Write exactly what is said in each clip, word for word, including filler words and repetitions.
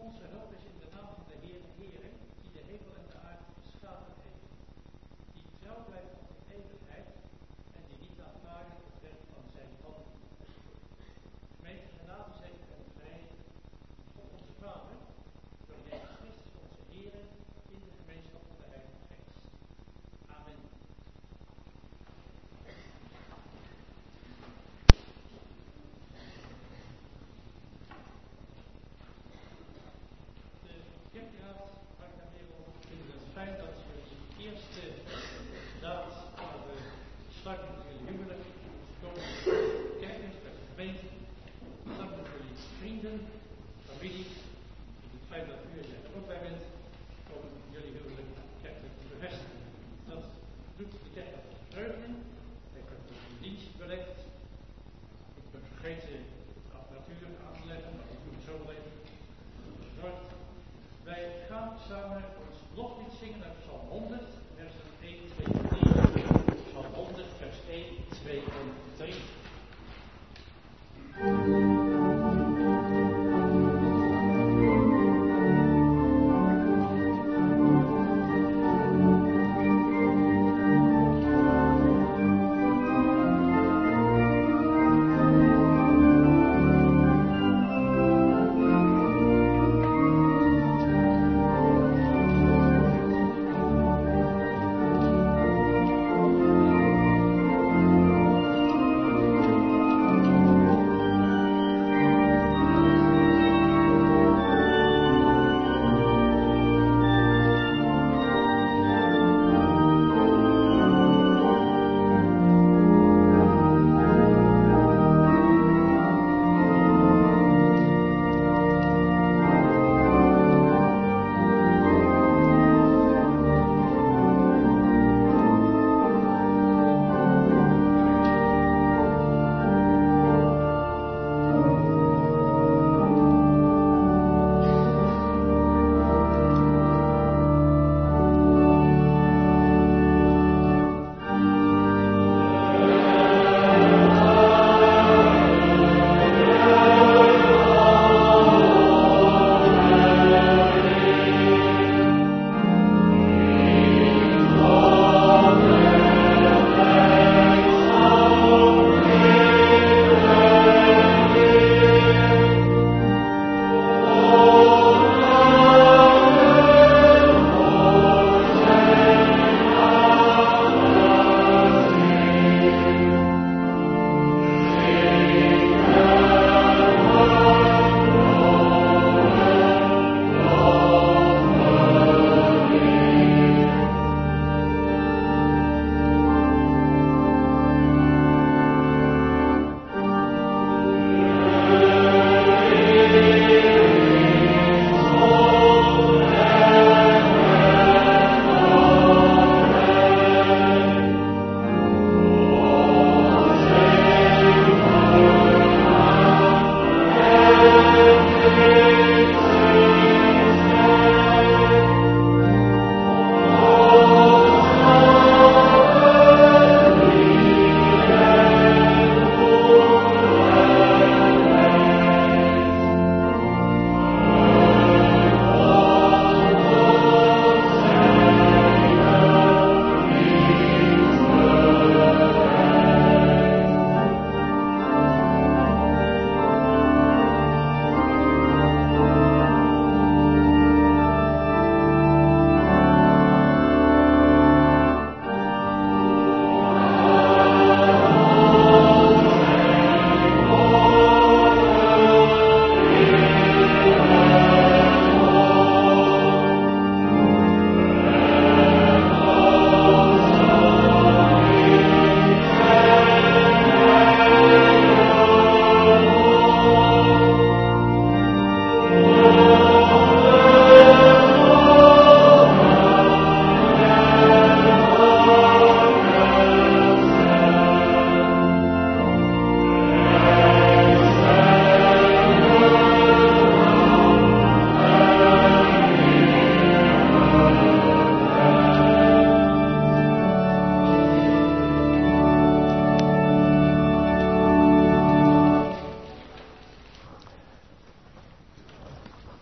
Onze hulp is in de naam van de Heer, de Heere, die de hemel en de aarde geschapen heeft, die trouw blijft tot in eeuwigheid en die niet laat varen het werk van zijn handen. Gemeente, genade, zegen en vrede van God onze Vader, door Jezus Christus onze Heere, in de gemeenschap van de Heilige Geest. Amen. De kerkraad maakt daarmee op in het feit dat we de eerste daad van de sluiting van jullie huwelijk komen de kerk is, bij de gemeente, samen met jullie vrienden, familie, in het feit dat u er ook bij bent, komen jullie huwelijk kerkelijk te bevestigen. Dat doet de kerk met vreugde. Ik heb een dienst belegd. Ik ben vergeten de apparatuur aan te leggen, maar ik doe het zo wel even. Zorg. Wij gaan samen ons loflied zingen uit Psalm honderd, versen één, twee en drie. Psalm honderd, vers één, twee en drie. Thank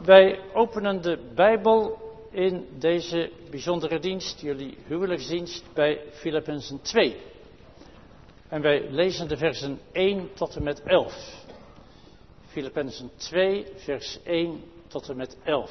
Wij openen de Bijbel in deze bijzondere dienst, jullie huwelijksdienst, bij Filippenzen twee. En wij lezen de versen één tot en met elf. Filippenzen twee, vers één tot en met elf.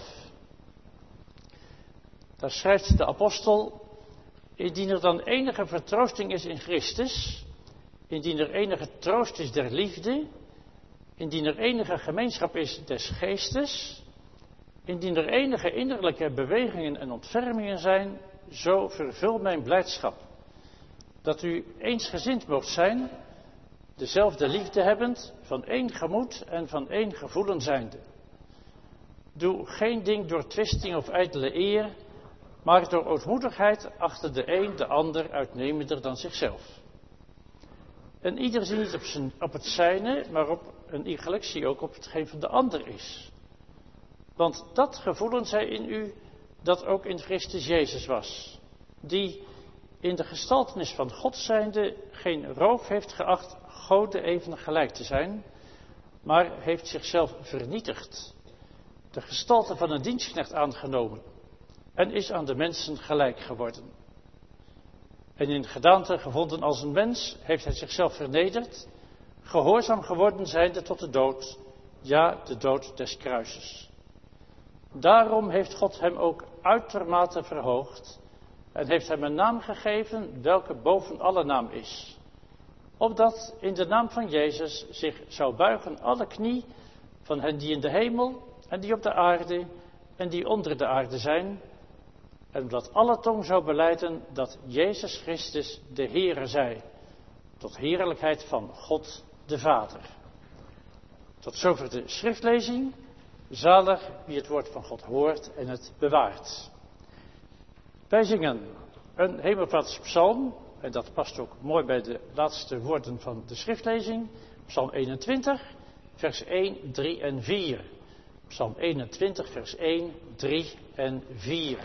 Daar schrijft de apostel: indien er dan enige vertroosting is in Christus, indien er enige troost is der liefde, indien er enige gemeenschap is des geestes, indien er enige innerlijke bewegingen en ontfermingen zijn, zo vervul mijn blijdschap. Dat u eensgezind moogt zijn, dezelfde liefde hebbend, van één gemoed en van één gevoelen zijnde. Doe geen ding door twisting of ijdele eer, maar door ootmoedigheid achter de een de ander uitnemender dan zichzelf. En ieder zie niet op, zijn, op het zijne, maar op een iegelijk zie ook op hetgeen van de ander is. Want dat gevoelen zij in u, dat ook in Christus Jezus was, die in de gestaltenis van God zijnde geen roof heeft geacht Gode even gelijk te zijn, maar heeft zichzelf vernietigd, de gestalte van een dienstknecht aangenomen en is aan de mensen gelijk geworden. En in gedaante gevonden als een mens heeft hij zichzelf vernederd, gehoorzaam geworden zijnde tot de dood, ja, de dood des kruises. Daarom heeft God hem ook uitermate verhoogd en heeft hem een naam gegeven welke boven alle naam is. Opdat in de naam van Jezus zich zou buigen alle knie van hen die in de hemel en die op de aarde en die onder de aarde zijn. En dat alle tong zou belijden dat Jezus Christus de Heere zij, tot heerlijkheid van God de Vader. Tot zover de schriftlezing. Zalig wie het woord van God hoort en het bewaart. Wij zingen een hemelvaartspsalm, en dat past ook mooi bij de laatste woorden van de schriftlezing. Psalm eenentwintig, vers één, drie en vier. Psalm eenentwintig, vers één, drie en vier.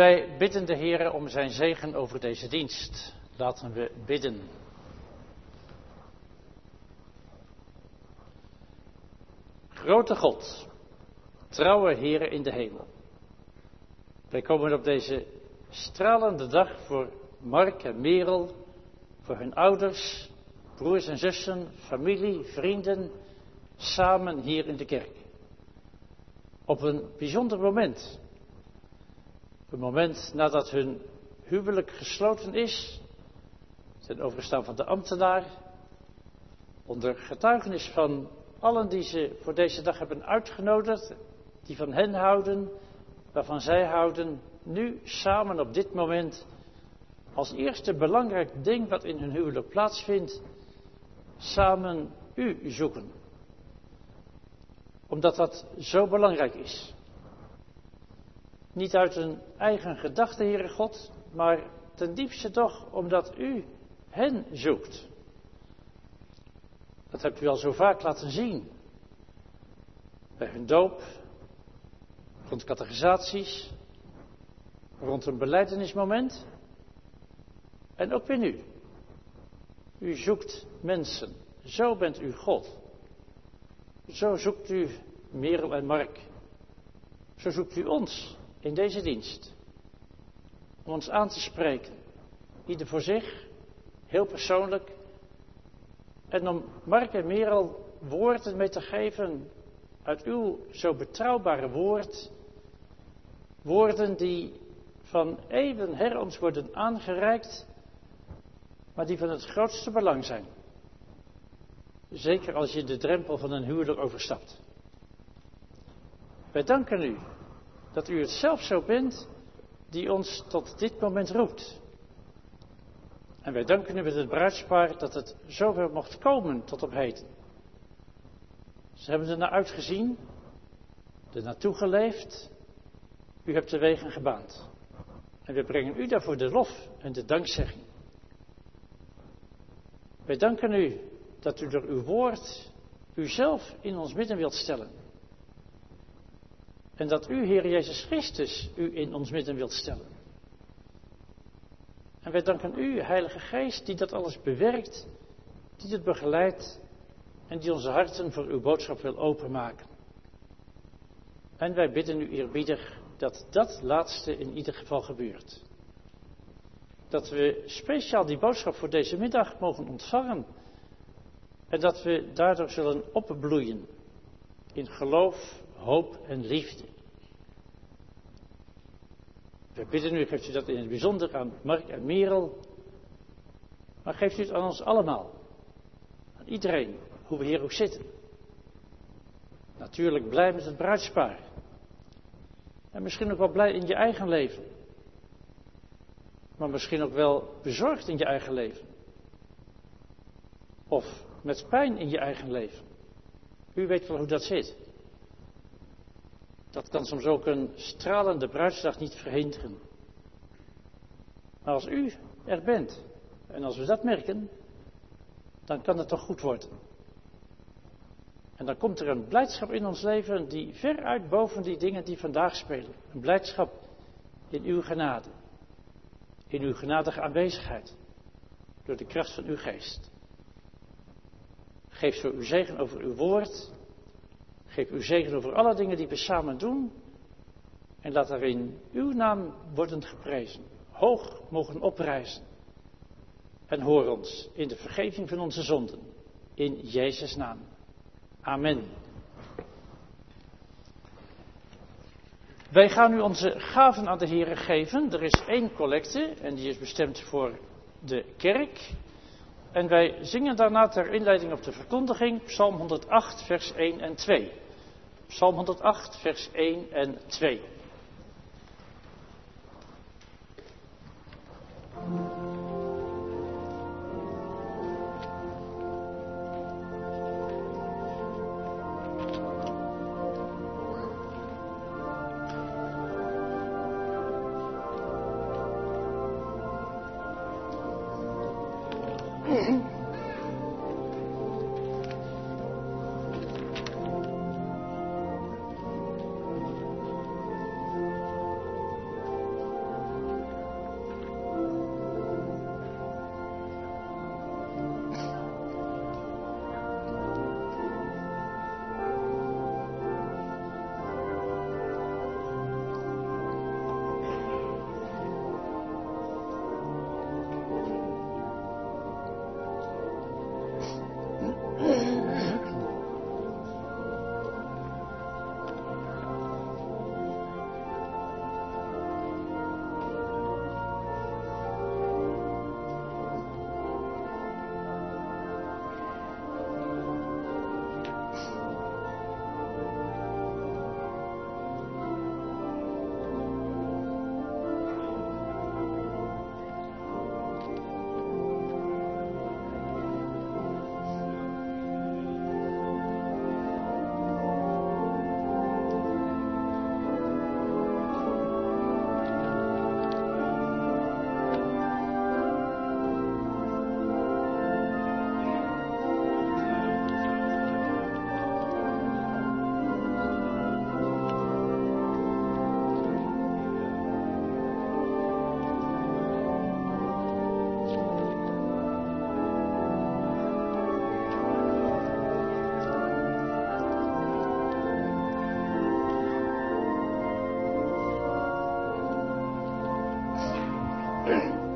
Wij bidden de Heere om zijn zegen over deze dienst. Laten we bidden. Grote God, trouwe Heere in de hemel. Wij komen op deze stralende dag voor Mark en Merel, voor hun ouders, broers en zussen, familie, vrienden, samen hier in de kerk. Op een bijzonder moment. Een moment nadat hun huwelijk gesloten is, ten overstaan van de ambtenaar, onder getuigenis van allen die ze voor deze dag hebben uitgenodigd, die van hen houden, waarvan zij houden, nu samen op dit moment als eerste belangrijk ding wat in hun huwelijk plaatsvindt, samen u zoeken. Omdat dat zo belangrijk is. Niet uit een eigen gedachte, Heere God, maar ten diepste toch omdat u hen zoekt. Dat hebt u al zo vaak laten zien. Bij hun doop, rond catechisaties, rond een belijdenismoment. En ook weer nu. U zoekt mensen. Zo bent u God. Zo zoekt u Merel en Mark. Zo zoekt u ons in deze dienst. Om ons aan te spreken. Ieder voor zich, heel persoonlijk. En om Mark en Merel woorden mee te geven uit uw zo betrouwbare woord. Woorden die van eeuwen her ons worden aangereikt, maar die van het grootste belang zijn. Zeker als je de drempel van een huwelijk overstapt. Wij danken u dat u het zelf zo bent die ons tot dit moment roept. En wij danken u met het bruidspaar dat het zover mocht komen tot op heden. Ze hebben er naar uitgezien, er naartoe geleefd. U hebt de wegen gebaand. En we brengen u daarvoor de lof en de dankzegging. Wij danken u dat u door uw woord uzelf in ons midden wilt stellen. En dat u, Heer Jezus Christus, u in ons midden wilt stellen. En wij danken u, Heilige Geest, die dat alles bewerkt, die het begeleidt en die onze harten voor uw boodschap wil openmaken. En wij bidden u eerbiedig dat dat laatste in ieder geval gebeurt. Dat we speciaal die boodschap voor deze middag mogen ontvangen. En dat we daardoor zullen opbloeien in geloof, hoop en liefde. We bidden u, geeft u dat in het bijzonder aan Mark en Merel. Maar geeft u het aan ons allemaal. Aan iedereen, hoe we hier ook zitten. Natuurlijk blij met het bruidspaar. En misschien ook wel blij in je eigen leven. Maar misschien ook wel bezorgd in je eigen leven. Of met pijn in je eigen leven. U weet wel hoe dat zit. Dat kan soms ook een stralende bruidsdag niet verhinderen. Maar als u er bent, en als we dat merken, dan kan het toch goed worden. En dan komt er een blijdschap in ons leven die veruit boven die dingen die vandaag spelen. Een blijdschap in uw genade. In uw genadige aanwezigheid. Door de kracht van uw geest. Geef zo uw zegen over uw woord. Geef uw zegen over alle dingen die we samen doen. En laat daarin uw naam worden geprezen. Hoog mogen oprijzen. En hoor ons in de vergeving van onze zonden. In Jezus' naam. Amen. Wij gaan nu onze gaven aan de Heere geven. Er is één collecte en die is bestemd voor de kerk. En wij zingen daarna ter inleiding op de verkondiging Psalm honderdacht vers één en twee. Psalm honderdacht vers één en twee.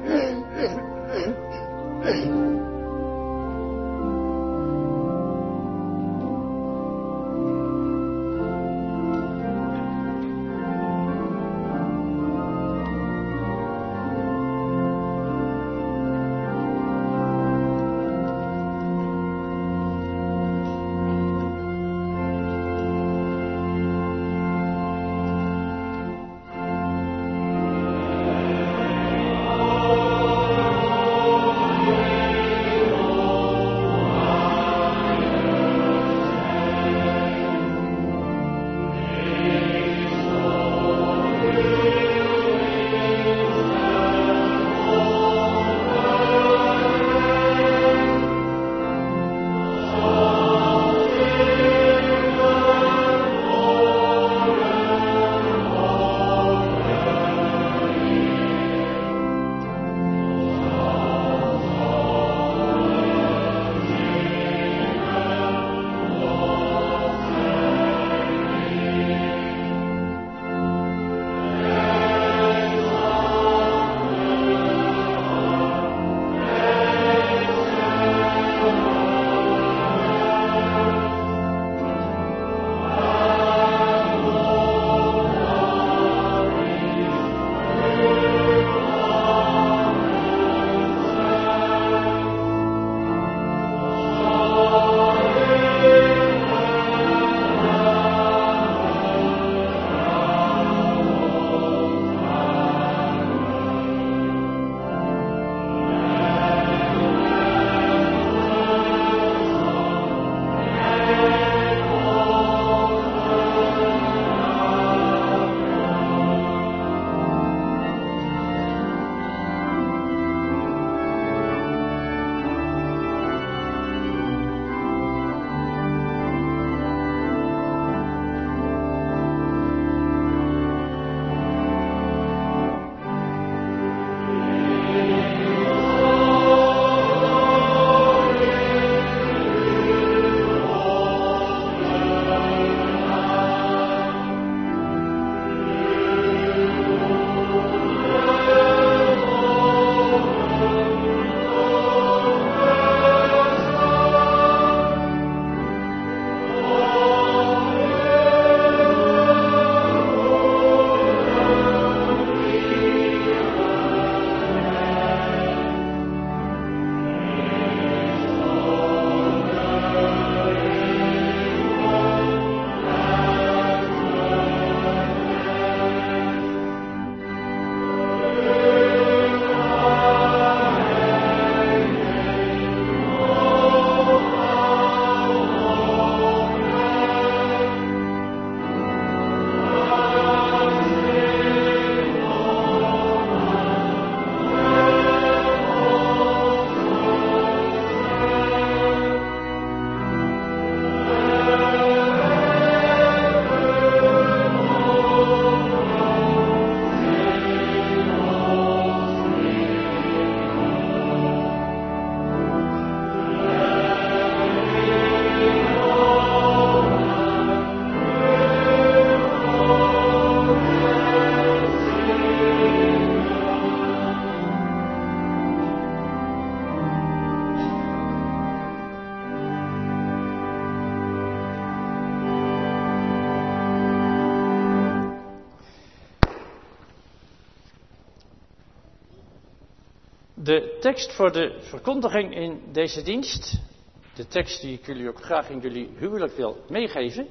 De tekst voor de verkondiging in deze dienst, de tekst die ik jullie ook graag in jullie huwelijk wil meegeven,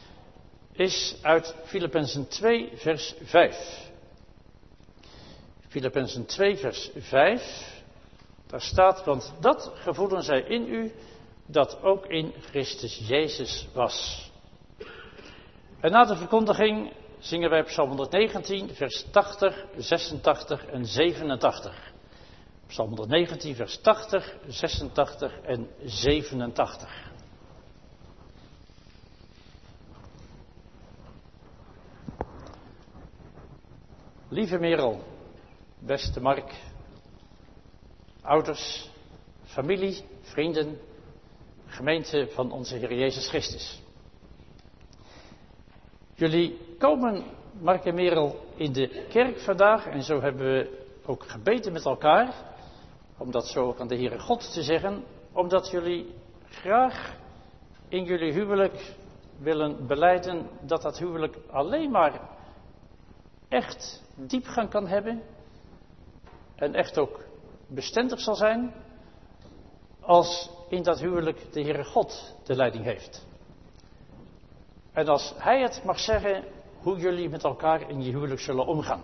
is uit Filippenzen twee vers vijf. Filippenzen twee vers vijf, daar staat, want dat gevoelen zij in u, dat ook in Christus Jezus was. En na de verkondiging zingen wij Psalm honderdnegentien vers tachtig, zesentachtig en zevenentachtig. Psalm honderdnegentien vers tachtig, zesentachtig en zevenentachtig. Lieve Merel, beste Mark, ouders, familie, vrienden, gemeente van onze Heer Jezus Christus. Jullie komen, Mark en Merel, in de kerk vandaag en zo hebben we ook gebeden met elkaar, om dat zo ook aan de Heere God te zeggen, omdat jullie graag in jullie huwelijk willen belijden dat dat huwelijk alleen maar echt diepgang kan hebben en echt ook bestendig zal zijn als in dat huwelijk de Heere God de leiding heeft. En als Hij het mag zeggen hoe jullie met elkaar in je huwelijk zullen omgaan.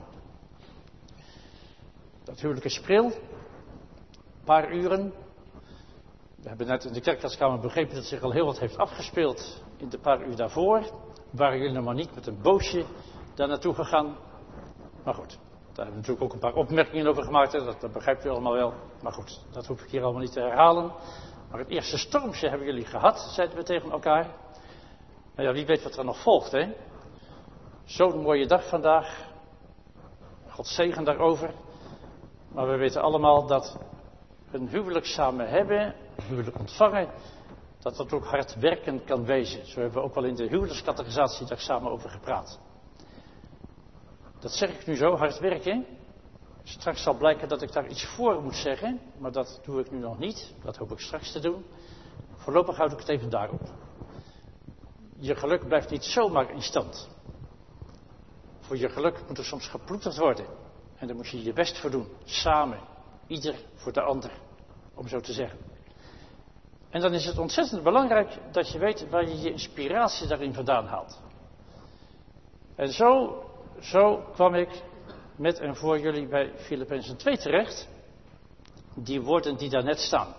Dat huwelijk is pril, een paar uren. We hebben net in de kerkraadskamer begrepen dat zich al heel wat heeft afgespeeld in de paar uur daarvoor. Waren jullie nog maar niet met een boosje daar naartoe gegaan. Maar goed, daar hebben we natuurlijk ook een paar opmerkingen over gemaakt. Hè. Dat, dat begrijpt u allemaal wel. Maar goed, dat hoef ik hier allemaal niet te herhalen. Maar het eerste stormje hebben jullie gehad, zeiden we tegen elkaar. Nou ja, wie weet wat er nog volgt, hè. Zo'n mooie dag vandaag. God zegen daarover. Maar we weten allemaal dat een huwelijk samen hebben, een huwelijk ontvangen, dat dat ook hard werken kan wezen. Zo hebben we ook wel in de huwelijkscategorisatie daar samen over gepraat. Dat zeg ik nu zo, hard werken. Straks zal blijken dat ik daar iets voor moet zeggen, maar dat doe ik nu nog niet. Dat hoop ik straks te doen. Voorlopig houd ik het even daarop. Je geluk blijft niet zomaar in stand. Voor je geluk moet er soms geploeterd worden. En daar moet je je best voor doen. Samen. Ieder voor de ander. Om zo te zeggen. En dan is het ontzettend belangrijk dat je weet waar je je inspiratie daarin vandaan haalt. En zo, zo kwam ik met en voor jullie bij Filippenzen twee terecht. Die woorden die daar net staan.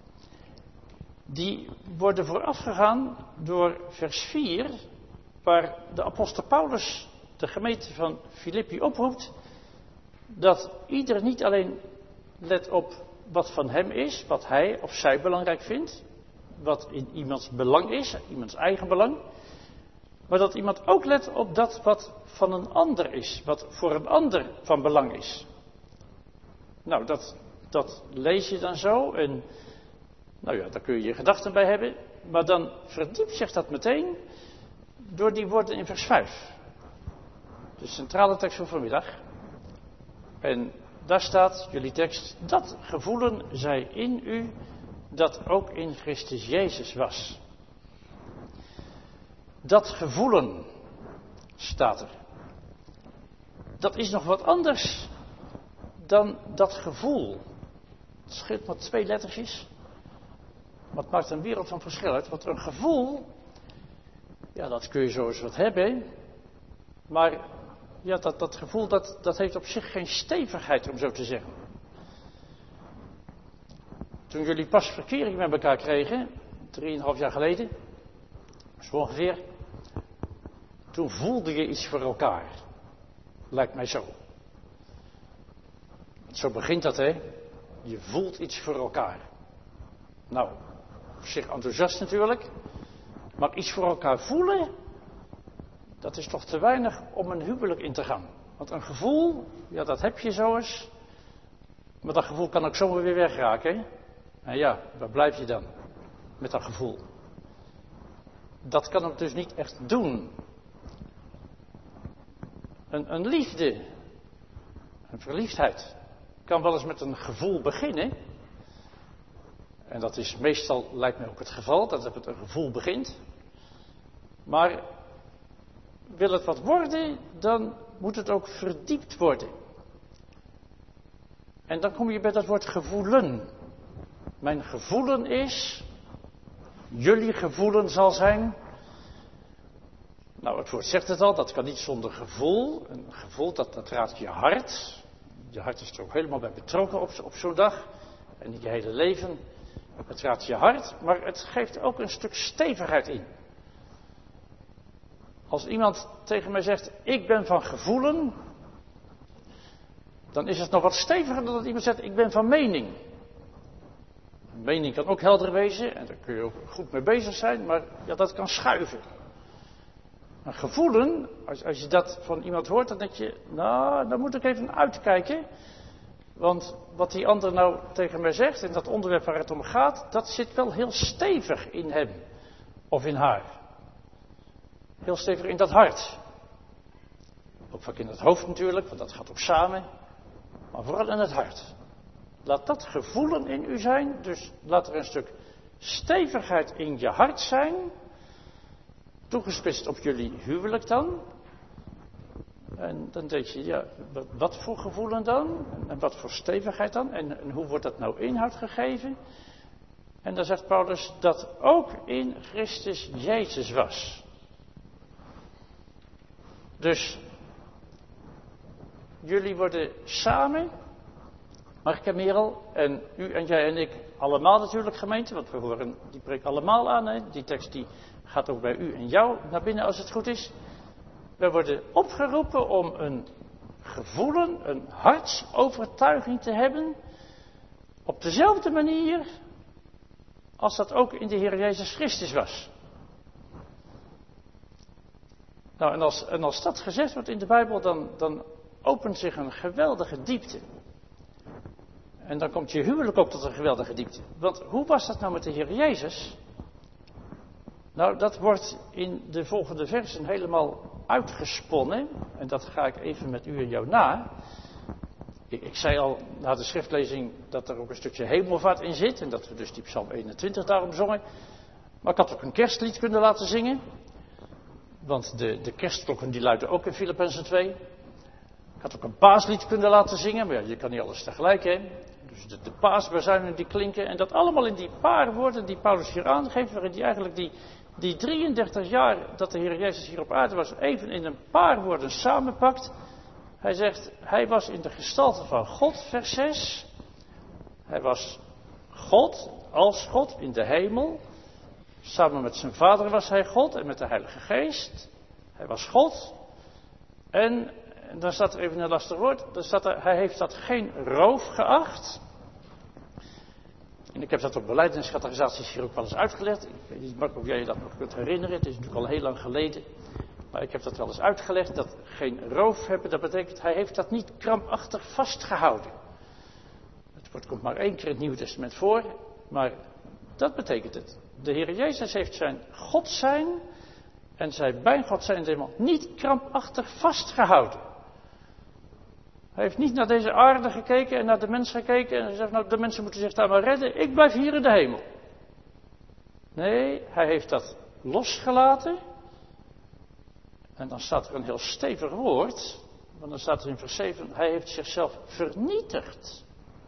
Die worden voorafgegaan door vers vier. Waar de apostel Paulus de gemeente van Filippi oproept. Dat ieder niet alleen let op wat van hem is, wat hij of zij belangrijk vindt, wat in iemands belang is, iemands eigen belang, maar dat iemand ook let op dat wat van een ander is, wat voor een ander van belang is. Nou, dat, dat lees je dan zo en, nou ja, daar kun je je gedachten bij hebben, maar dan verdiept zich dat meteen door die woorden in vers vijf. De centrale tekst van vanmiddag. En daar staat, jullie tekst, dat gevoelen zij in u, dat ook in Christus Jezus was. Dat gevoelen, staat er. Dat is nog wat anders dan dat gevoel. Het scheelt maar twee lettertjes, maar het maakt een wereld van verschil uit. Want een gevoel, ja, dat kun je zo eens wat hebben, maar ja, dat, dat gevoel dat, dat heeft op zich geen stevigheid, om zo te zeggen. Toen jullie pas verkering met elkaar kregen, drieënhalf jaar geleden, zo ongeveer, toen voelde je iets voor elkaar. Lijkt mij zo. Zo begint dat, hè. Je voelt iets voor elkaar. Nou, op zich enthousiast natuurlijk, maar iets voor elkaar voelen, dat is toch te weinig om een huwelijk in te gaan. Want een gevoel, ja, dat heb je zo eens. Maar dat gevoel kan ook zomaar weer wegraken. Hè? En ja, waar blijf je dan met dat gevoel? Dat kan het dus niet echt doen. Een, een liefde, een verliefdheid, kan wel eens met een gevoel beginnen. En dat is meestal, lijkt mij ook het geval, dat het met een gevoel begint. Maar wil het wat worden, dan moet het ook verdiept worden. En dan kom je bij dat woord gevoelen. Mijn gevoelen is, jullie gevoelen zal zijn. Nou, het woord zegt het al, dat kan niet zonder gevoel. Een gevoel, dat, dat raakt je hart. Je hart is er ook helemaal bij betrokken op, op zo'n dag. En niet je hele leven. Het raakt je hart, maar het geeft ook een stuk stevigheid in. Als iemand tegen mij zegt, ik ben van gevoelen, dan is het nog wat steviger dan dat iemand zegt, ik ben van mening. Een mening kan ook helder wezen, en daar kun je ook goed mee bezig zijn, maar ja, dat kan schuiven. Een gevoelen, als, als je dat van iemand hoort, dan denk je, nou, dan moet ik even uitkijken. Want wat die ander nou tegen mij zegt, en dat onderwerp waar het om gaat, dat zit wel heel stevig in hem of in haar. Heel stevig in dat hart. Ook vaak in het hoofd natuurlijk, want dat gaat ook samen. maar vooral in het hart. Laat dat gevoelen in u zijn, dus laat er een stuk stevigheid in je hart zijn, toegespitst op jullie huwelijk dan. En dan denk je, ja, wat, wat voor gevoelen dan? En wat voor stevigheid dan? En, en hoe wordt dat nou inhoud gegeven? En dan zegt Paulus dat ook in Christus Jezus was. Dus jullie worden samen, Mark en Merel, en u en jij en ik allemaal natuurlijk gemeente, want we horen die preek allemaal aan. Hè? Die tekst die gaat ook bij u en jou naar binnen als het goed is. We worden opgeroepen om een gevoelen, een hartsovertuiging te hebben, op dezelfde manier als dat ook in de Heer Jezus Christus was. Nou, en als, en als dat gezegd wordt in de Bijbel, dan, dan opent zich een geweldige diepte. En dan komt je huwelijk ook tot een geweldige diepte. Want hoe was dat nou met de Heer Jezus? Nou, dat wordt in de volgende versen helemaal uitgesponnen. En dat ga ik even met u en jou na. Ik, ik zei al na de schriftlezing dat er ook een stukje hemelvaart in zit. En dat we dus die Psalm eenentwintig daarom zongen. Maar ik had ook een kerstlied kunnen laten zingen. Want de, de kerstklokken die luiden ook in Filippenzen twee. Ik had ook een paaslied kunnen laten zingen. Maar ja, je kan niet alles tegelijk, hè. Dus de, de paasbazuinen die klinken. En dat allemaal in die paar woorden die Paulus hier aangeeft. Waarin hij eigenlijk die, die drieëndertig jaar dat de Heer Jezus hier op aarde was. Even in een paar woorden samenpakt. Hij zegt, hij was in de gestalte van God, vers zes. Hij was God, als God, in de hemel. Samen met zijn vader was hij God en met de Heilige Geest. Hij was God. En, en dan staat er even een lastig woord. Dan staat er, hij heeft dat geen roof geacht. En ik heb dat op belijdeniscategorisaties hier ook wel eens uitgelegd. Ik weet niet, Mark, of jij je dat nog kunt herinneren. Het is natuurlijk al heel lang geleden. Maar ik heb dat wel eens uitgelegd. Dat geen roof hebben, dat betekent, hij heeft dat niet krampachtig vastgehouden. Het woord komt maar één keer in het Nieuwe Testament voor. Maar dat betekent het. De Heer Jezus heeft zijn God zijn en zijn bij God zijn helemaal niet krampachtig vastgehouden. Hij heeft niet naar deze aarde gekeken en naar de mens gekeken en gezegd, nou de mensen moeten zich daar maar redden, ik blijf hier in de hemel. Nee, hij heeft dat losgelaten. En dan staat er een heel stevig woord, want dan staat er in vers zeven, hij heeft zichzelf vernietigd.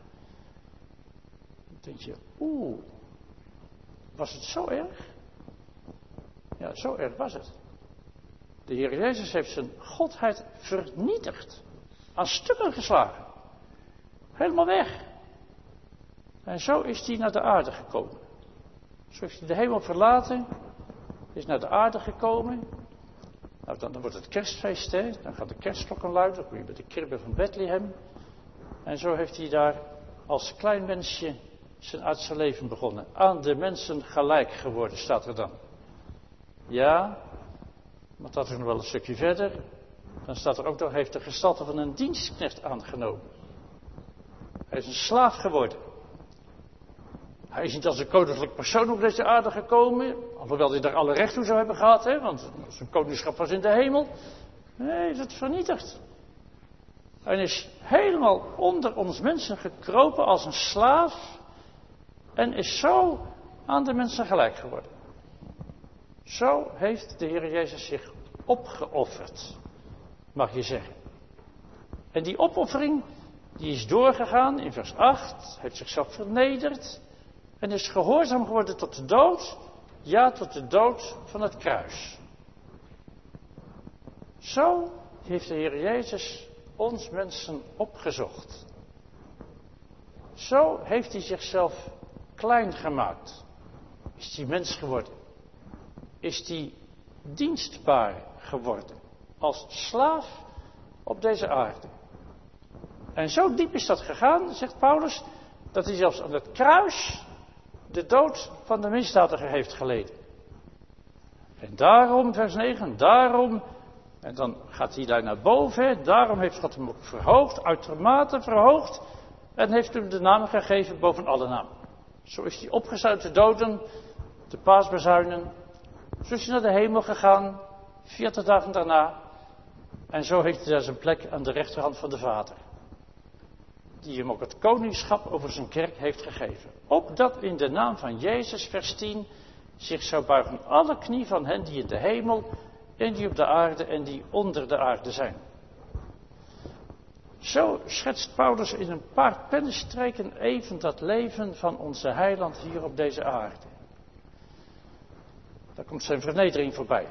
Dan denk je, oeh. Was het zo erg? Ja, zo erg was het. De Heer Jezus heeft zijn godheid vernietigd. Aan stukken geslagen. Helemaal weg. En zo is hij naar de aarde gekomen. Zo heeft hij de hemel verlaten. Is naar de aarde gekomen. Nou, dan, dan wordt het kerstfeest, hè. Dan gaan de kerstklokken luiden. Dan kom je bij de kribbe van Bethlehem. En zo heeft hij daar als klein mensje zijn aardse leven begonnen. Aan de mensen gelijk geworden, staat er dan. Ja, maar dat is nog wel een stukje verder. Dan staat er ook nog, hij heeft de gestalte van een dienstknecht aangenomen. Hij is een slaaf geworden. Hij is niet als een koninklijk persoon op deze aarde gekomen. Alhoewel hij daar alle recht toe zou hebben gehad, hè, want zijn koningschap was in de hemel. Nee, hij is het vernietigd. Hij is helemaal onder ons mensen gekropen als een slaaf. En is zo aan de mensen gelijk geworden. Zo heeft de Heer Jezus zich opgeofferd, mag je zeggen. En die opoffering, die is doorgegaan in vers acht, heeft zichzelf vernederd en is gehoorzaam geworden tot de dood, ja, tot de dood van het kruis. Zo heeft de Heer Jezus ons mensen opgezocht. Zo heeft hij zichzelf klein gemaakt. Is hij mens geworden. Is hij dienstbaar geworden. Als slaaf op deze aarde. En zo diep is dat gegaan, zegt Paulus, dat hij zelfs aan het kruis de dood van de misdadiger heeft geleden. En daarom, vers negen, daarom, en dan gaat hij daar naar boven, daarom heeft God hem ook verhoogd, uitermate verhoogd, en heeft hem de naam gegeven boven alle namen. Zo is hij opgestaan uit de doden, de paasbazuinen, zo is hij naar de hemel gegaan, veertig dagen daarna, en zo heeft hij daar zijn plek aan de rechterhand van de Vader. die hem ook het koningschap over zijn kerk heeft gegeven. Opdat in de naam van Jezus, vers tien, zich zou buigen alle knie van hen die in de hemel en die op de aarde en die onder de aarde zijn. Zo schetst Paulus in een paar pennenstreken even dat leven van onze heiland hier op deze aarde. Daar komt zijn vernedering voorbij.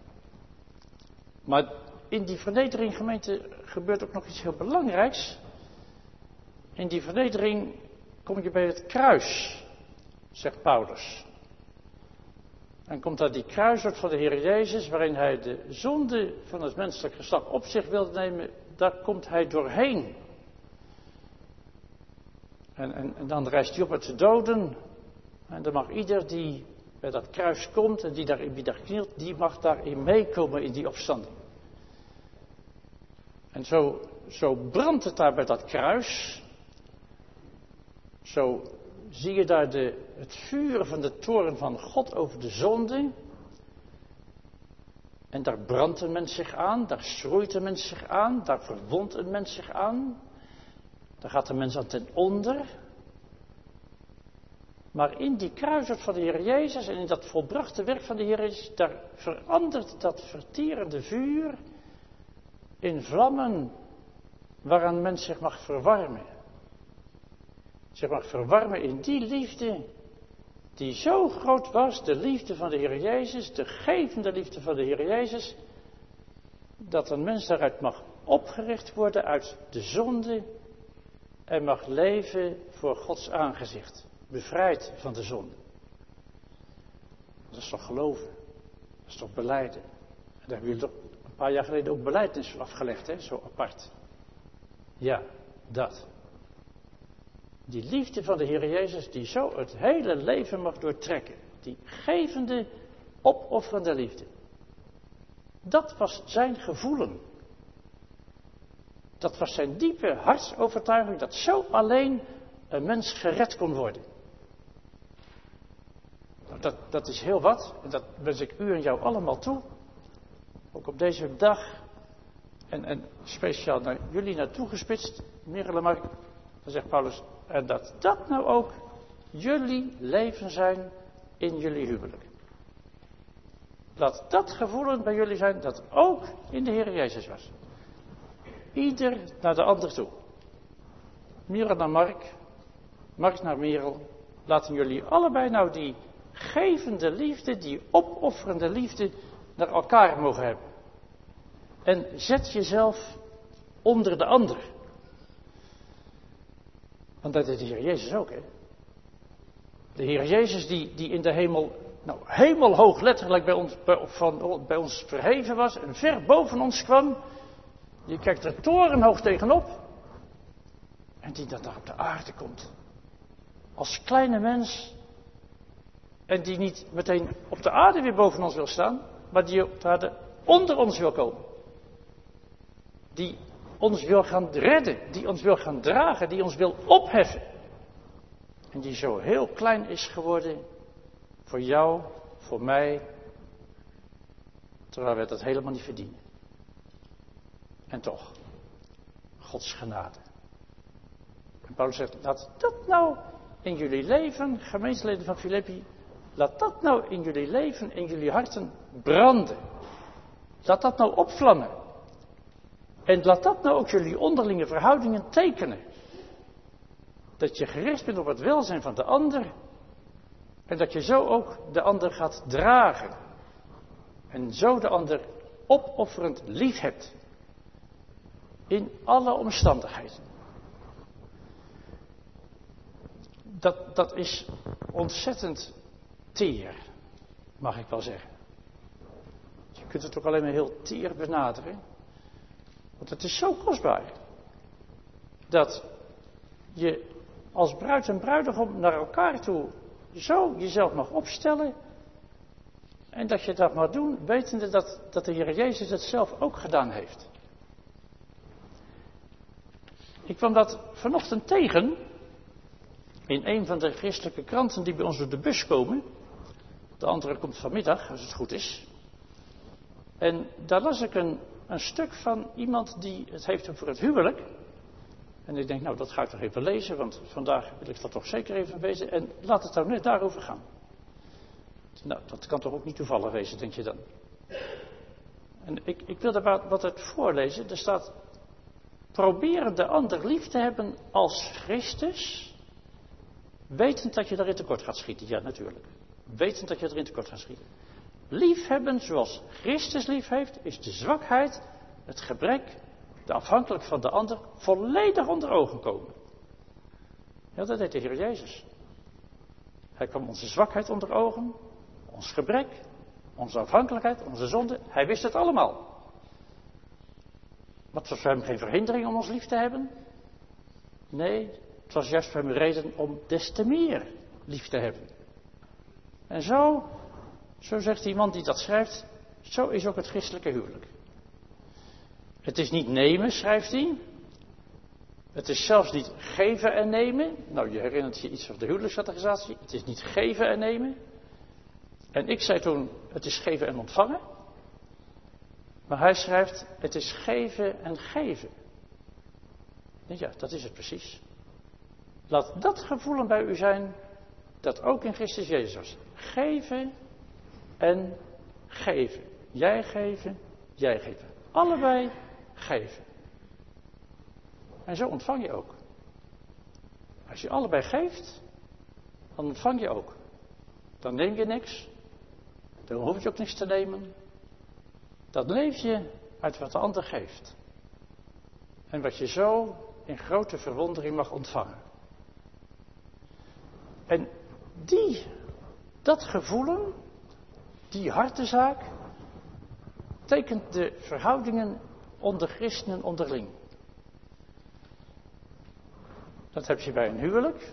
Maar in die vernedering, gemeente, gebeurt ook nog iets heel belangrijks. In die vernedering kom je bij het kruis, zegt Paulus. En komt daar die kruiswoord van de Heer Jezus, waarin hij de zonde van het menselijk geslacht op zich wilde nemen, daar komt hij doorheen. En, en, en dan reist hij op uit de doden. En dan mag ieder die bij dat kruis komt en die daar, wie daar knielt, die mag daarin meekomen in die opstanding. En zo, zo brandt het daar bij dat kruis. Zo zie je daar de, het vuur van de toorn van God over de zonde. En daar brandt een mens zich aan, daar schroeit een mens zich aan, daar verwondt een mens zich aan. Daar gaat een mens aan ten onder. Maar in die kruiswoord van de Heer Jezus en in dat volbrachte werk van de Heer Jezus, daar verandert dat verterende vuur in vlammen waaraan een mens zich mag verwarmen. Zich mag verwarmen in die liefde die zo groot was, de liefde van de Heer Jezus, de gevende liefde van de Heer Jezus, dat een mens daaruit mag opgericht worden uit de zonde en mag leven voor Gods aangezicht, bevrijd van de zonde. Dat is toch geloven, dat is toch belijden. En daar hebben jullie toch een paar jaar geleden ook belijdenis van afgelegd, hè? Zo apart. Ja, dat. Die liefde van de Heer Jezus die zo het hele leven mag doortrekken. Die gevende, opofferende liefde. Dat was zijn gevoelen. Dat was zijn diepe hartsovertuiging dat zo alleen een mens gered kon worden. Nou, dat, dat is heel wat en dat wens ik u en jou allemaal toe. Ook op deze dag en, en speciaal naar jullie naartoe gespitst, Merel en Mark, dan zegt Paulus, en dat dat nou ook jullie leven zijn in jullie huwelijk. Laat dat gevoelen bij jullie zijn dat ook in de Heer Jezus was. Ieder naar de ander toe. Merel naar Mark, Mark naar Merel. Laten jullie allebei nou die gevende liefde, die opofferende liefde naar elkaar mogen hebben. En zet jezelf onder de ander. Want dat is de Heer Jezus ook, hè. De Heer Jezus die, die in de hemel, nou hemelhoog letterlijk bij ons, bij, van, bij ons verheven was en ver boven ons kwam. Die kijkt er torenhoog tegenop. En die dan daar op de aarde komt. Als kleine mens. En die niet meteen op de aarde weer boven ons wil staan. Maar die op de aarde onder ons wil komen. Die ons wil gaan redden. Die ons wil gaan dragen. Die ons wil opheffen. En die zo heel klein is geworden. Voor jou, voor mij. Terwijl wij dat helemaal niet verdienen. En toch, Gods genade. En Paulus zegt, laat dat nou in jullie leven, gemeenteleden van Filippi, laat dat nou in jullie leven, in jullie harten branden. Laat dat nou opvlammen. En laat dat nou ook jullie onderlinge verhoudingen tekenen. Dat je gericht bent op het welzijn van de ander. En dat je zo ook de ander gaat dragen. En zo de ander opofferend lief hebt. In alle omstandigheden. Dat, dat is ontzettend teer, mag ik wel zeggen. Je kunt het ook alleen maar heel teer benaderen. Want het is zo kostbaar. Dat je als bruid en bruidegom naar elkaar toe zo jezelf mag opstellen. En dat je dat mag doen, wetende dat, dat de Heer Jezus het zelf ook gedaan heeft. Ik kwam dat vanochtend tegen in een van de christelijke kranten die bij ons door de bus komen. De andere komt vanmiddag, als het goed is. En daar las ik een, een stuk van iemand die het heeft over het huwelijk. En ik denk, nou dat ga ik toch even lezen, want vandaag wil ik dat toch zeker even lezen. En laat het nou net daarover gaan. Nou, dat kan toch ook niet toevallig wezen, denk je dan. En ik, ik wil daar wat uit voorlezen. Er staat, probeer de ander lief te hebben als Christus, wetend dat je daarin tekort gaat schieten. Ja, natuurlijk. Wetend dat je erin tekort gaat schieten. Liefhebben zoals Christus lief heeft, is de zwakheid, het gebrek, de afhankelijk van de ander, volledig onder ogen komen. Ja, dat deed de Heer Jezus. Hij kwam onze zwakheid onder ogen, ons gebrek, onze afhankelijkheid, onze zonde. Hij wist het allemaal. Wat was voor hem geen verhindering om ons lief te hebben? Nee, het was juist voor hem een reden om des te meer lief te hebben. En zo, zo zegt die man die dat schrijft, zo is ook het christelijke huwelijk. Het is niet nemen, schrijft hij. Het is zelfs niet geven en nemen. Nou, je herinnert je iets van de huwelijkscategorisatie. Het is niet geven en nemen. En ik zei toen, het is geven en ontvangen. Maar hij schrijft, het is geven en geven. Ja, dat is het precies. Laat dat gevoelen bij u zijn, dat ook in Christus Jezus was. Geven en geven. Jij geven, jij geven. Allebei geven. En zo ontvang je ook. Als je allebei geeft, dan ontvang je ook. Dan neem je niks. Dan hoef je ook niks te nemen. Dat leef je uit wat de ander geeft. En wat je zo in grote verwondering mag ontvangen. En die, dat gevoelen, die hartezaak, tekent de verhoudingen onder christenen onderling. Dat heb je bij een huwelijk.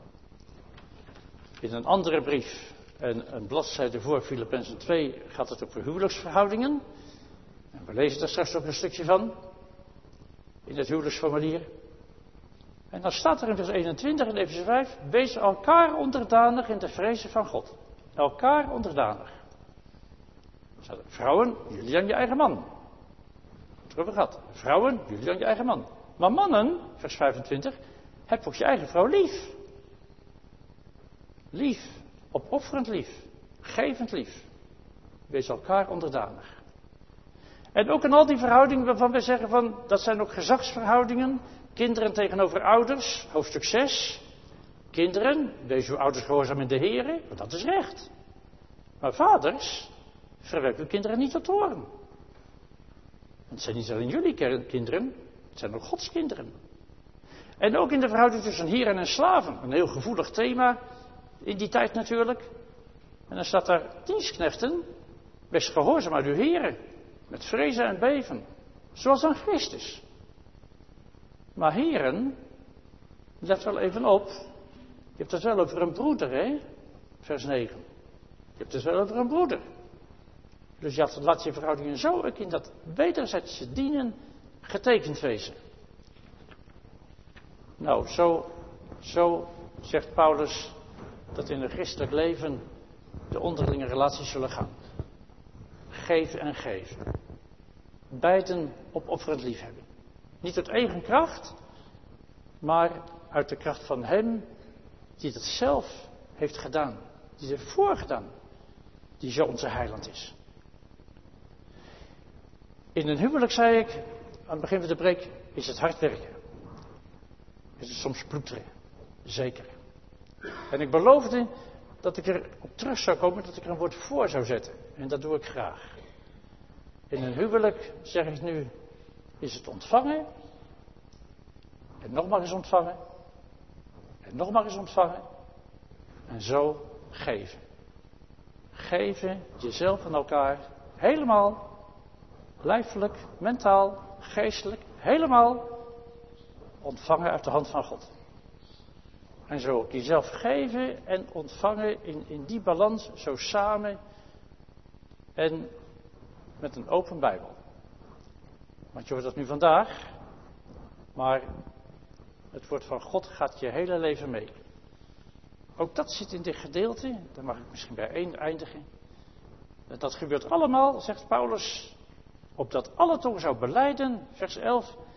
In een andere brief, en een bladzijde voor Filippenzen twee, gaat het over huwelijksverhoudingen. En we lezen daar straks ook een stukje van. In het huwelijksformulier. En dan staat er in vers eenentwintig in Efeze vijf, wees elkaar onderdanig in de vrezen van God. Elkaar onderdanig. Vrouwen, jullie aan je eigen man. Het erover gehad. Vrouwen, jullie aan je eigen man. Maar mannen, vers vijfentwintig, heb ook je eigen vrouw lief. Lief, opofferend lief, gevend lief. Wees elkaar onderdanig. En ook in al die verhoudingen waarvan we zeggen van, dat zijn ook gezagsverhoudingen. Kinderen tegenover ouders, hoofdstuk zes. Kinderen, wees uw ouders gehoorzaam in de Here, want dat is recht. Maar vaders, verwerp uw kinderen niet tot toorn. Het zijn niet alleen jullie kinderen, het zijn ook Gods kinderen. En ook in de verhouding tussen heren en slaven, een heel gevoelig thema in die tijd natuurlijk. En dan staat daar, dienstknechten, wees gehoorzaam aan uw heren, met vrezen en beven, zoals aan Christus. Maar heren, let wel even op, je hebt het wel over een broeder, hè? Vers negen. Je hebt het wel over een broeder. Dus je laat je verhoudingen zo ook in dat wederzijdse dienen getekend wezen. Nou, zo, zo zegt Paulus dat in het christelijk leven de onderlinge relaties zullen gaan. Geven en geven. Beiden opofferend liefhebben. Niet uit eigen kracht, maar uit de kracht van Hem die het zelf heeft gedaan. Die het heeft voorgedaan. Die zo onze heiland is. In een huwelijk, zei ik, aan het begin van de preek, is het hard werken. Is het soms ploeteren. Zeker. En ik beloofde dat ik er op terug zou komen, dat ik er een woord voor zou zetten. En dat doe ik graag. In een huwelijk, zeg ik nu, is het ontvangen. En nog maar eens ontvangen. En nog maar eens ontvangen. En zo geven. Geven jezelf aan elkaar. Helemaal. Lijfelijk, mentaal, geestelijk. Helemaal. Ontvangen uit de hand van God. En zo ook jezelf geven en ontvangen in, in die balans. Zo samen. En met een open Bijbel. Want je hoort dat nu vandaag. Maar het woord van God gaat je hele leven mee. Ook dat zit in dit gedeelte. Daar mag ik misschien bij één eindigen. Dat gebeurt allemaal, zegt Paulus, opdat alle tongen zou belijden, vers elf,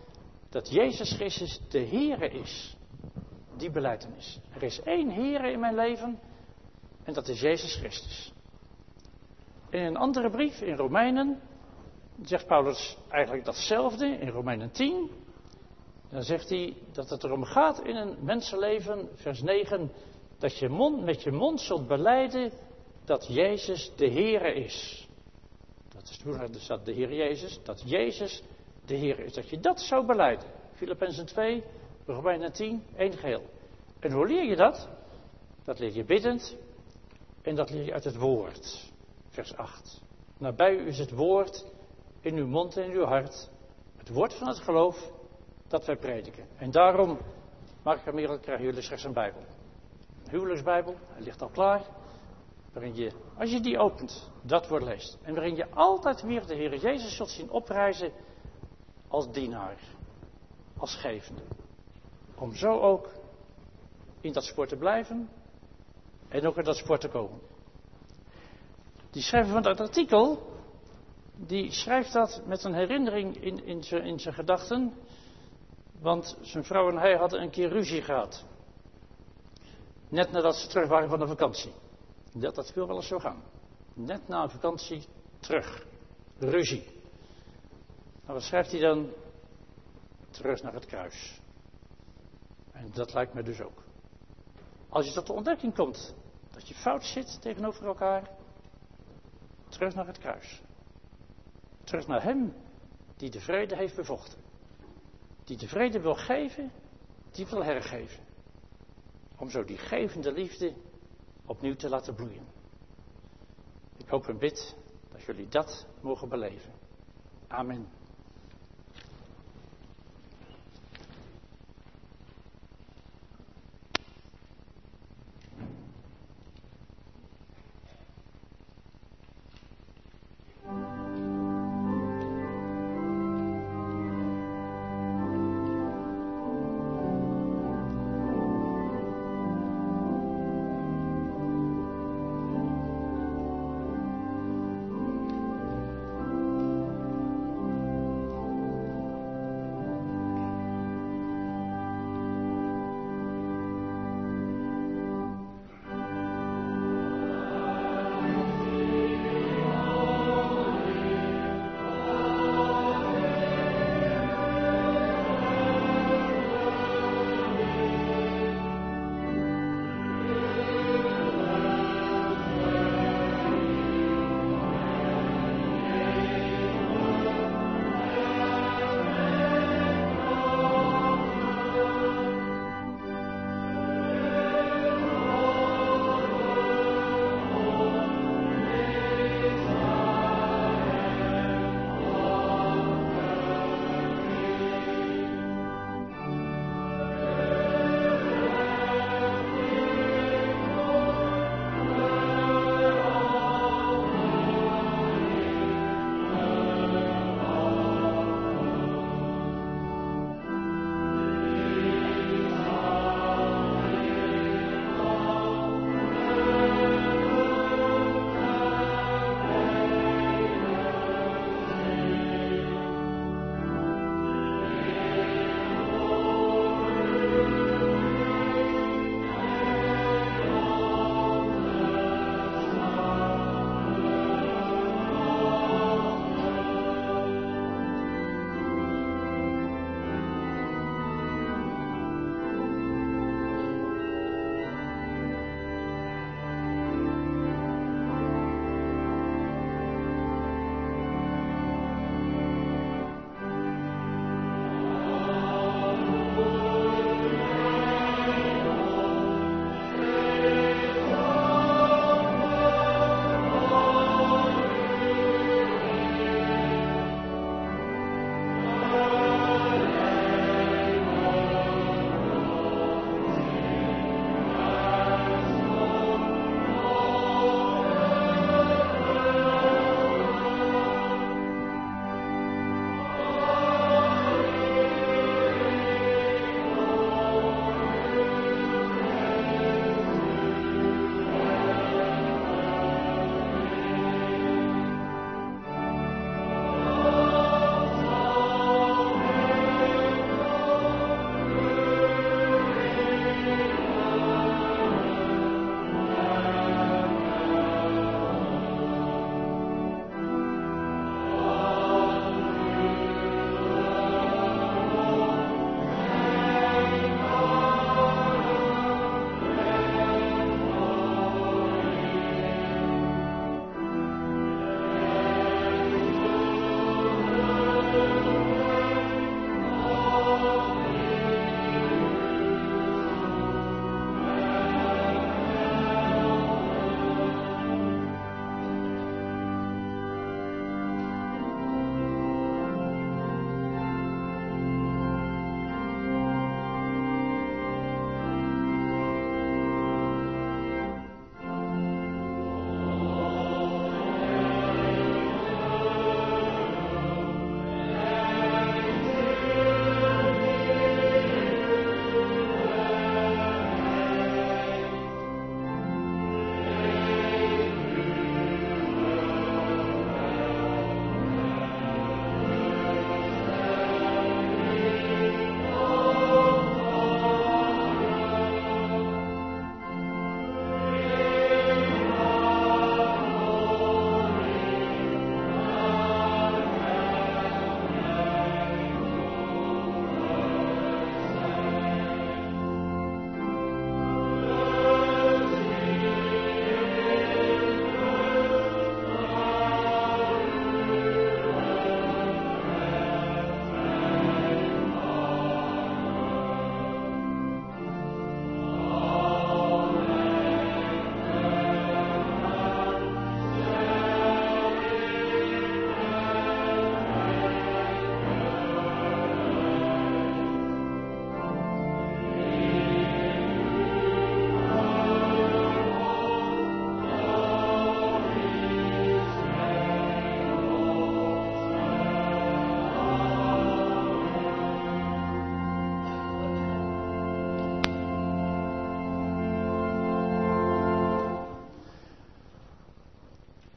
dat Jezus Christus de Heere is. Die belijdenis. Er is één Heere in mijn leven en dat is Jezus Christus. In een andere brief, in Romeinen, zegt Paulus eigenlijk datzelfde, in Romeinen tien. Dan zegt hij dat het erom gaat in een mensenleven, vers negen, dat je mond, met je mond zult belijden dat Jezus de Heere is. Dat is toen dus dat de Heer Jezus, dat Jezus de Heer is. Dat je dat zou belijden. Filippenzen twee, Romeinen tien, één geheel. En hoe leer je dat? Dat leer je biddend en dat leer je uit het woord. Vers acht. Nabij u is het woord in uw mond en in uw hart. Het woord van het geloof dat wij prediken. En daarom, Mark en Merel, krijgen jullie straks een Bijbel. Een huwelijksbijbel, hij ligt al klaar. Waarin je, als je die opent, dat woord leest. En waarin je altijd weer de Heer Jezus zult zien oprijzen als dienaar. Als gevende. Om zo ook in dat spoor te blijven en ook in dat spoor te komen. Die schrijver van dat artikel, die schrijft dat met een herinnering in, in, zijn, in zijn gedachten. Want zijn vrouw en hij hadden een keer ruzie gehad. Net nadat ze terug waren van de vakantie. Dat, dat wil wel eens zo gaan. Net na een vakantie terug. Ruzie. Nou, wat schrijft hij dan? Terug naar het kruis. En dat lijkt me dus ook. Als je tot de ontdekking komt dat je fout zit tegenover elkaar. Terug naar het kruis. Terug naar hem die de vrede heeft bevochten. Die de vrede wil geven, die wil hergeven. Om zo die gevende liefde opnieuw te laten bloeien. Ik hoop en bid dat jullie dat mogen beleven. Amen.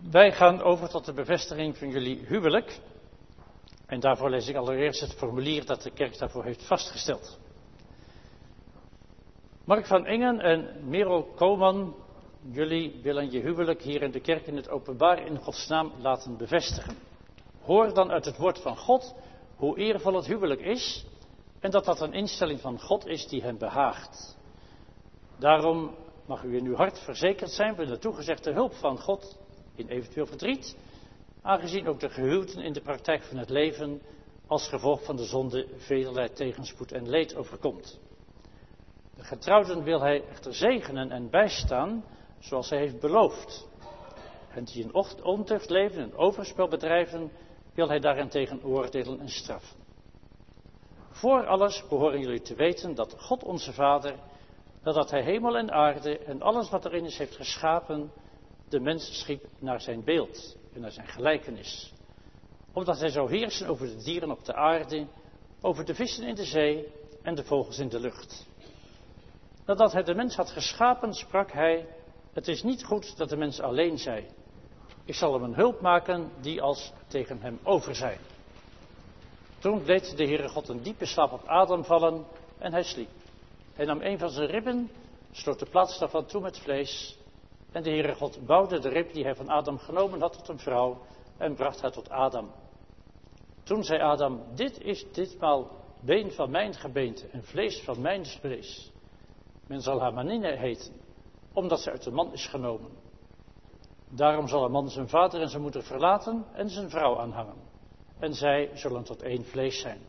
Wij gaan over tot de bevestiging van jullie huwelijk. En daarvoor lees ik allereerst het formulier dat de kerk daarvoor heeft vastgesteld. Mark van Engen en Merel Koman, jullie willen je huwelijk hier in de kerk in het openbaar in Gods naam laten bevestigen. Hoor dan uit het woord van God hoe eervol het huwelijk is en dat dat een instelling van God is die hem behaagt. Daarom mag u in uw hart verzekerd zijn van de toegezegde hulp van God in eventueel verdriet, aangezien ook de gehuwden in de praktijk van het leven als gevolg van de zonde velerlei tegenspoed en leed overkomt. De getrouwden wil hij echter zegenen en bijstaan zoals hij heeft beloofd. En die in ontucht leven en overspel bedrijven, wil hij daarentegen oordelen en straffen. Voor alles behoren jullie te weten dat God onze Vader, nadat hij hemel en aarde en alles wat erin is heeft geschapen, de mens schiep naar zijn beeld en naar zijn gelijkenis. Opdat hij zou heersen over de dieren op de aarde, over de vissen in de zee en de vogels in de lucht. Nadat hij de mens had geschapen, sprak hij: het is niet goed dat de mens alleen zij. Ik zal hem een hulp maken die als tegen hem over zij. Toen deed de Heere God een diepe slaap op Adam vallen en hij sliep. Hij nam een van zijn ribben, sloot de plaats daarvan toe met vlees. En de Heere God bouwde de rib die hij van Adam genomen had tot een vrouw en bracht haar tot Adam. Toen zei Adam: dit is ditmaal been van mijn gebeente en vlees van mijn vlees. Men zal haar Manine heten, omdat ze uit de man is genomen. Daarom zal een man zijn vader en zijn moeder verlaten en zijn vrouw aanhangen. En zij zullen tot één vlees zijn.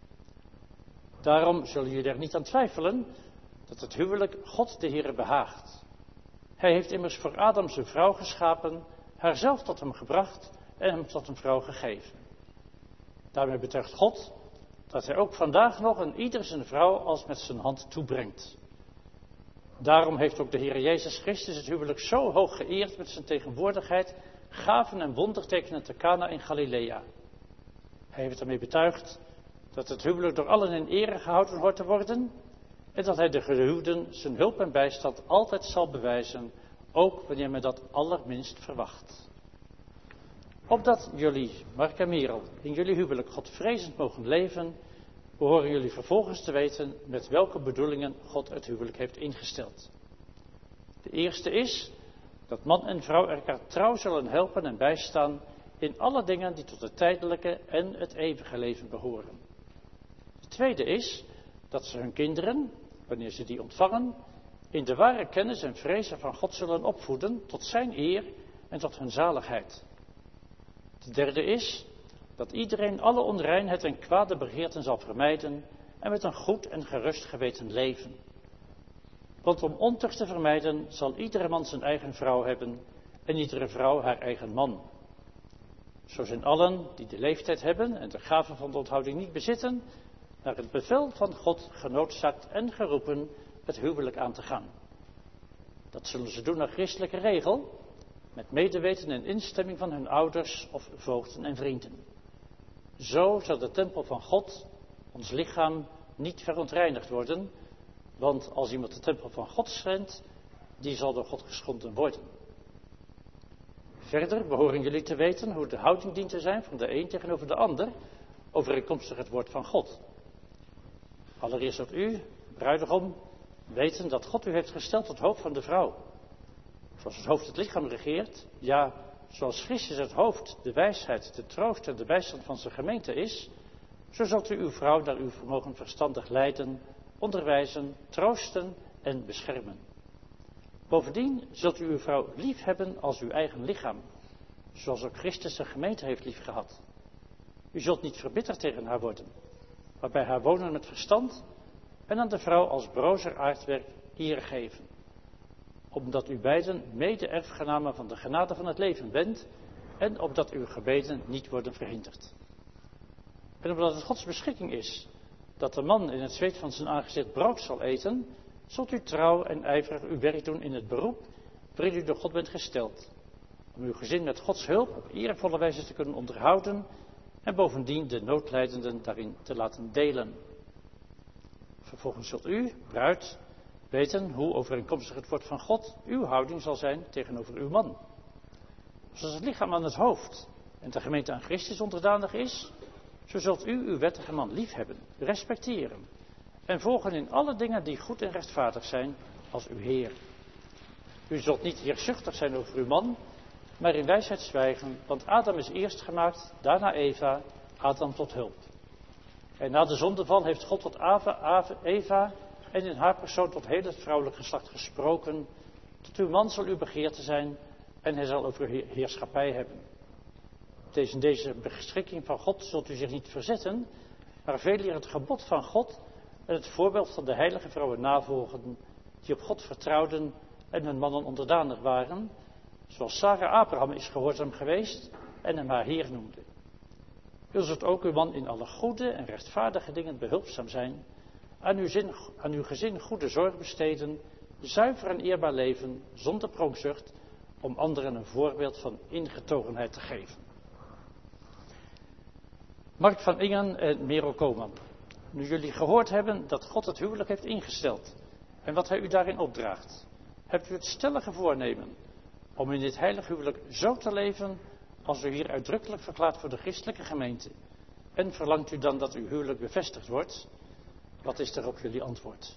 Daarom zullen jullie er niet aan twijfelen dat het huwelijk God de Heere behaagt. Hij heeft immers voor Adam zijn vrouw geschapen, haarzelf tot hem gebracht en hem tot een vrouw gegeven. Daarmee betuigt God dat hij ook vandaag nog een ieder zijn vrouw als met zijn hand toebrengt. Daarom heeft ook de Heer Jezus Christus het huwelijk zo hoog geëerd met zijn tegenwoordigheid, gaven en wondertekenen te Kana in Galilea. Hij heeft ermee betuigd dat het huwelijk door allen in ere gehouden hoort te worden en dat hij de gehuwden zijn hulp en bijstand altijd zal bewijzen, ook wanneer men dat allerminst verwacht. Opdat jullie, Mark en Merel, in jullie huwelijk Godvrezend mogen leven, behoren jullie vervolgens te weten met welke bedoelingen God het huwelijk heeft ingesteld. De eerste is dat man en vrouw elkaar trouw zullen helpen en bijstaan in alle dingen die tot het tijdelijke en het eeuwige leven behoren. De tweede is dat ze hun kinderen, wanneer ze die ontvangen, in de ware kennis en vrezen van God zullen opvoeden tot zijn eer en tot hun zaligheid. De derde is dat iedereen alle onreinheid en kwade begeerten zal vermijden en met een goed en gerust geweten leven. Want om ontucht te vermijden zal iedere man zijn eigen vrouw hebben en iedere vrouw haar eigen man. Zo zijn allen die de leeftijd hebben en de gave van de onthouding niet bezitten, naar het bevel van God genoodzaakt en geroepen het huwelijk aan te gaan. Dat zullen ze doen naar christelijke regel, met medeweten en instemming van hun ouders of voogden en vrienden. Zo zal de tempel van God, ons lichaam, niet verontreinigd worden, want als iemand de tempel van God schendt, die zal door God geschonden worden. Verder behoren jullie te weten hoe de houding dient te zijn van de een tegenover de ander, overeenkomstig het woord van God. Allereerst zult u, bruidegom, weten dat God u heeft gesteld tot hoofd van de vrouw. Zoals het hoofd het lichaam regeert, ja, zoals Christus het hoofd, de wijsheid, de troost en de bijstand van zijn gemeente is, zo zult u uw vrouw naar uw vermogen verstandig leiden, onderwijzen, troosten en beschermen. Bovendien zult u uw vrouw lief hebben als uw eigen lichaam, zoals ook Christus de gemeente heeft liefgehad. U zult niet verbitterd tegen haar worden, maar bij haar wonen met verstand en aan de vrouw als brozer aardwerk eer geven. Omdat u beiden mede-erfgenamen van de genade van het leven bent en opdat uw gebeden niet worden verhinderd. En omdat het Gods beschikking is dat de man in het zweet van zijn aangezicht brood zal eten, zult u trouw en ijverig uw werk doen in het beroep waarin u door God bent gesteld, om uw gezin met Gods hulp op eervolle wijze te kunnen onderhouden en bovendien de noodlijdenden daarin te laten delen. Vervolgens zult u, bruid, weten hoe overeenkomstig het woord van God uw houding zal zijn tegenover uw man. Zoals het lichaam aan het hoofd en de gemeente aan Christus onderdanig is, zo zult u uw wettige man liefhebben, respecteren en volgen in alle dingen die goed en rechtvaardig zijn als uw Heer. U zult niet heerschzuchtig zijn over uw man, maar in wijsheid zwijgen, want Adam is eerst gemaakt, daarna Eva, Adam tot hulp. En na de zondeval heeft God tot Ava, Eva en in haar persoon tot heel het vrouwelijk geslacht gesproken. Tot uw man zal uw begeerte zijn en hij zal over uw heerschappij hebben. Deze, deze beschikking van God zult u zich niet verzetten, maar veel eer het gebod van God en het voorbeeld van de heilige vrouwen navolgen, die op God vertrouwden en hun mannen onderdanig waren, zoals Sarah Abraham is gehoorzaam geweest en hem haar Heer noemde. U zult ook uw man in alle goede en rechtvaardige dingen behulpzaam zijn, aan uw, zin, aan uw gezin goede zorg besteden, zuiver en eerbaar leven, zonder pronkzucht, om anderen een voorbeeld van ingetogenheid te geven. Mark van Ingen en Merel Koman, nu jullie gehoord hebben dat God het huwelijk heeft ingesteld en wat hij u daarin opdraagt, hebt u het stellige voornemen om in dit heilig huwelijk zo te leven als u hier uitdrukkelijk verklaart voor de christelijke gemeente, en verlangt u dan dat uw huwelijk bevestigd wordt? Wat is daarop jullie antwoord?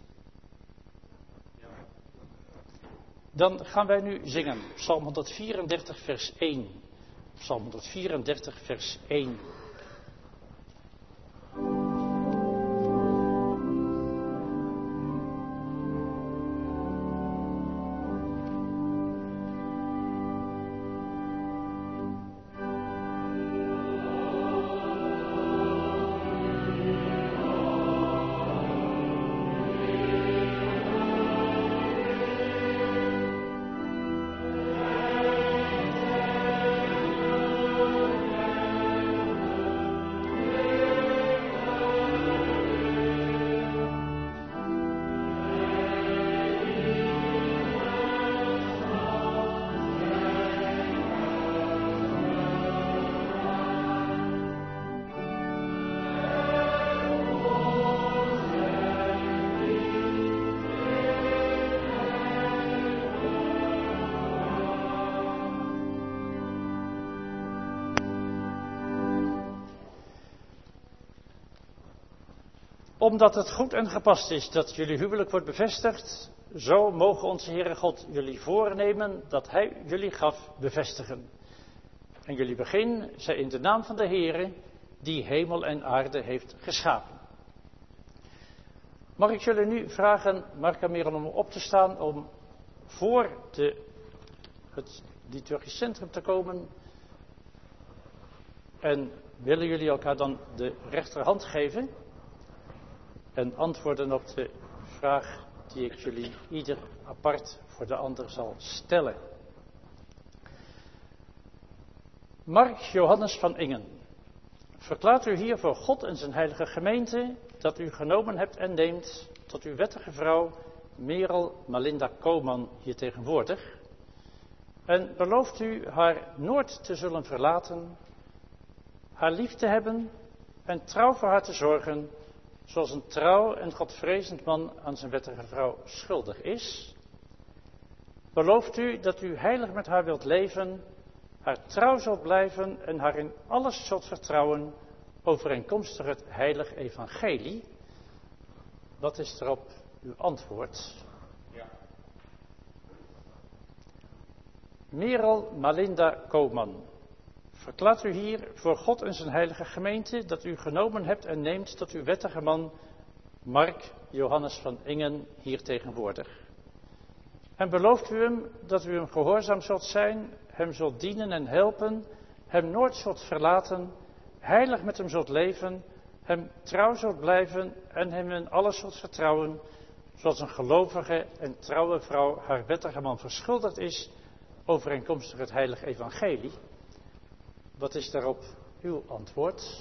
Dan gaan wij nu zingen, Psalm honderdvierendertig vers één. Psalm honderdvierendertig vers één. Omdat het goed en gepast is dat jullie huwelijk wordt bevestigd, zo mogen onze Heere God jullie voornemen dat Hij jullie gaf bevestigen. En jullie begin zij in de naam van de Heere, die hemel en aarde heeft geschapen. Mag ik jullie nu vragen, Mark en Merel, om op te staan om voor de, het liturgisch centrum te komen. En willen jullie elkaar dan de rechterhand geven? En antwoorden op de vraag die ik jullie ieder apart voor de ander zal stellen. Mark Johannes van Ingen, verklaart u hier voor God en zijn heilige gemeente dat u genomen hebt en neemt tot uw wettige vrouw Merel Malinda Koman hier tegenwoordig. En belooft u haar nooit te zullen verlaten, haar lief te hebben en trouw voor haar te zorgen, zoals een trouw en godvrezend man aan zijn wettige vrouw schuldig is? Belooft u dat u heilig met haar wilt leven, haar trouw zult blijven en haar in alles zult vertrouwen, overeenkomstig het heilig evangelie? Wat is erop uw antwoord? Ja. Merel Malinda Koman, verklaart u hier voor God en zijn heilige gemeente dat u genomen hebt en neemt tot uw wettige man Mark Johannes van Ingen hier tegenwoordig. En belooft u hem dat u hem gehoorzaam zult zijn, hem zult dienen en helpen, hem nooit zult verlaten, heilig met hem zult leven, hem trouw zult blijven en hem in alles zult vertrouwen, zoals een gelovige en trouwe vrouw haar wettige man verschuldigd is, overeenkomstig het heilige evangelie? Wat is daarop uw antwoord?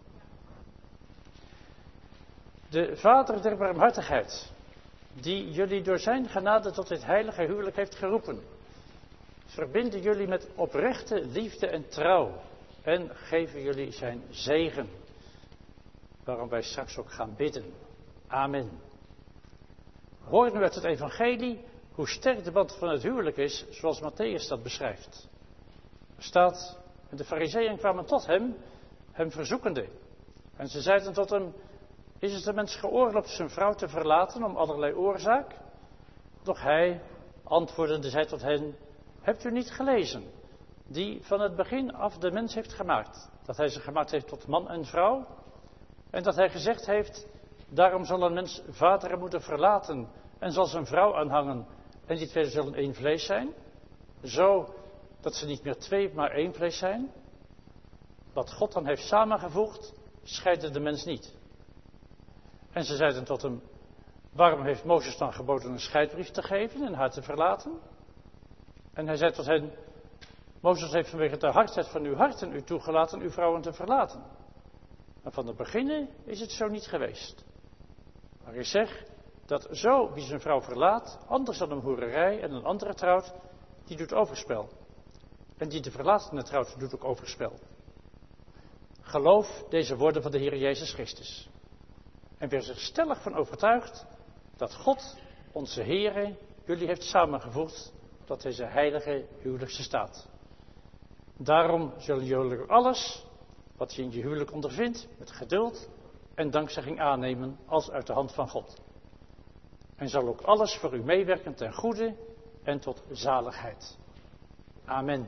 De Vader der barmhartigheid, die jullie door zijn genade tot dit heilige huwelijk heeft geroepen, verbinden jullie met oprechte liefde en trouw en geven jullie zijn zegen, waarom wij straks ook gaan bidden. Amen. Hoor nu uit het evangelie hoe sterk de band van het huwelijk is, zoals Matthäus dat beschrijft. staat, en de Farizeeën kwamen tot hem, hem verzoekende. En ze zeiden tot hem, is het de mens geoorloofd zijn vrouw te verlaten om allerlei oorzaak? Doch hij, antwoordende, zei tot hen, hebt u niet gelezen, die van het begin af de mens heeft gemaakt, dat hij ze gemaakt heeft tot man en vrouw, en dat hij gezegd heeft, daarom zal een mens vader en moeder verlaten en zal zijn vrouw aanhangen, en die twee zullen één vlees zijn, zo dat ze niet meer twee, maar één vlees zijn. Wat God dan heeft samengevoegd, scheidde de mens niet. En ze zeiden tot hem, waarom heeft Mozes dan geboden een scheidbrief te geven en haar te verlaten? En hij zei tot hen, Mozes heeft vanwege de hardheid van uw harten u toegelaten uw vrouwen te verlaten. Maar van het begin is het zo niet geweest. Maar ik zeg dat zo wie zijn vrouw verlaat, anders dan een hoererij en een andere trouwt, die doet overspel. En die de verlatene trouwt, doet ook overspel. Geloof deze woorden van de Heer Jezus Christus. En wees er stellig van overtuigd dat God, onze Heere, jullie heeft samengevoegd tot deze heilige huwelijkse staat. Daarom zullen jullie alles wat je in je huwelijk ondervindt met geduld en dankzegging aannemen als uit de hand van God. En zal ook alles voor u meewerken ten goede en tot zaligheid. Amen.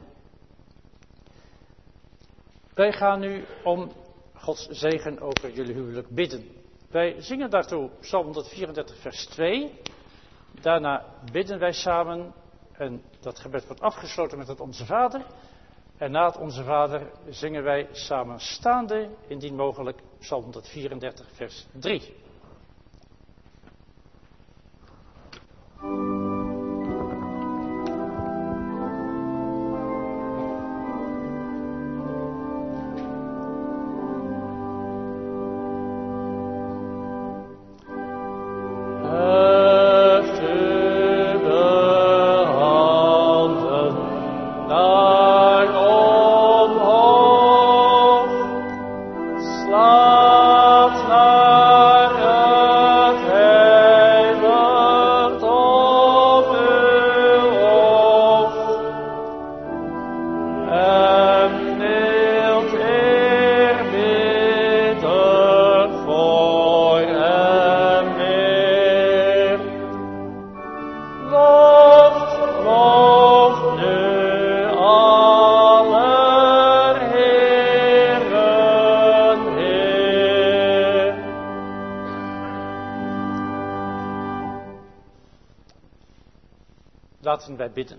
Wij gaan nu om Gods zegen over jullie huwelijk bidden. Wij zingen daartoe Psalm honderdvierendertig vers twee. Daarna bidden wij samen en dat gebed wordt afgesloten met het Onze Vader. En na het Onze Vader zingen wij samen staande, indien mogelijk, Psalm honderdvierendertig vers drie. Laten wij bidden.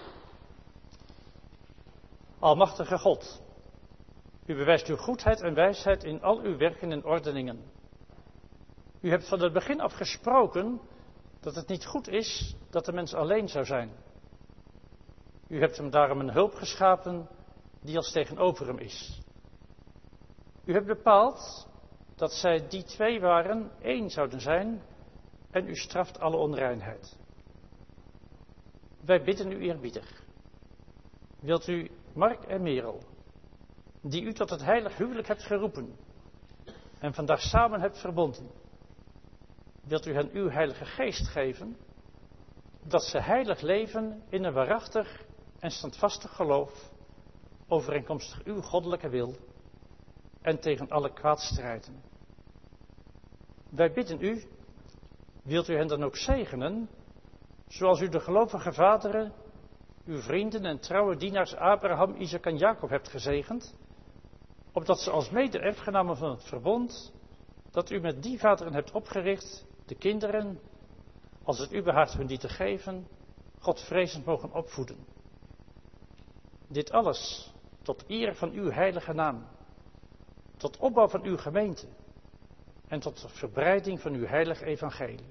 Almachtige God, u bewijst uw goedheid en wijsheid in al uw werken en ordeningen. U hebt van het begin af gesproken dat het niet goed is dat de mens alleen zou zijn. U hebt hem daarom een hulp geschapen die als tegenover hem is. U hebt bepaald dat zij die twee waren één zouden zijn en u straft alle onreinheid. Wij bidden u eerbiedig. Wilt u Mark en Merel, die u tot het heilig huwelijk hebt geroepen en vandaag samen hebt verbonden, wilt u hen uw heilige geest geven, dat ze heilig leven in een waarachtig en standvastig geloof, overeenkomstig uw goddelijke wil en tegen alle kwaad strijden. Wij bidden u, wilt u hen dan ook zegenen, zoals u de gelovige vaderen, uw vrienden en trouwe dienaars Abraham, Isaac en Jacob hebt gezegend, opdat ze als mede-erfgenamen van het verbond, dat u met die vaderen hebt opgericht, de kinderen, als het u behaagt hun die te geven, Godvrezend mogen opvoeden. Dit alles tot eer van uw heilige naam, tot opbouw van uw gemeente en tot de verbreiding van uw heilige evangelie.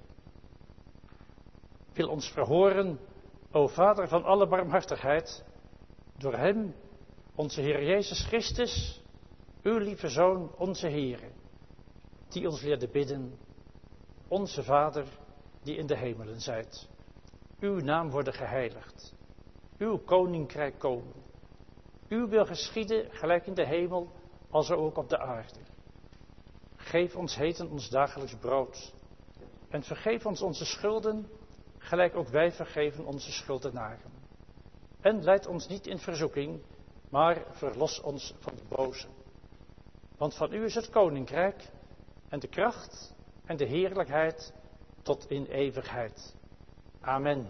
Wil ons verhoren, o Vader van alle barmhartigheid, door hem, onze Heer Jezus Christus, uw lieve Zoon, onze Heere, die ons leerde bidden, onze Vader, die in de hemelen zijt. Uw naam worden geheiligd, uw koninkrijk komen, uw wil geschieden, gelijk in de hemel, als ook op de aarde. Geef ons heden ons dagelijks brood, en vergeef ons onze schulden, gelijk ook wij vergeven onze schuldenaren. En leid ons niet in verzoeking, maar verlos ons van de boze. Want van u is het koninkrijk en de kracht en de heerlijkheid tot in eeuwigheid. Amen.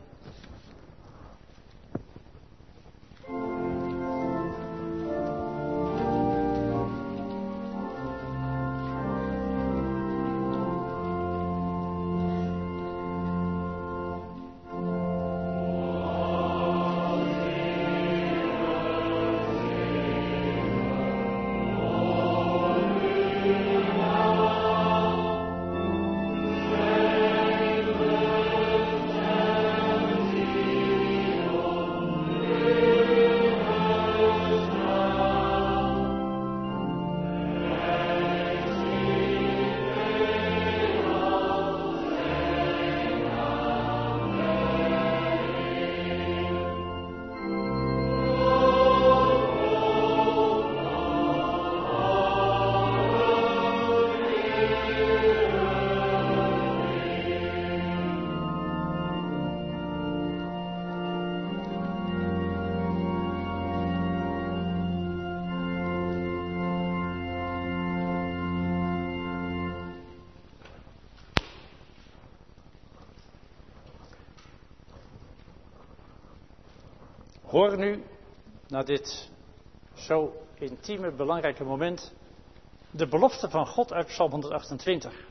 Hoor nu, na dit zo intieme, belangrijke moment, de belofte van God uit Psalm honderdachtentwintig.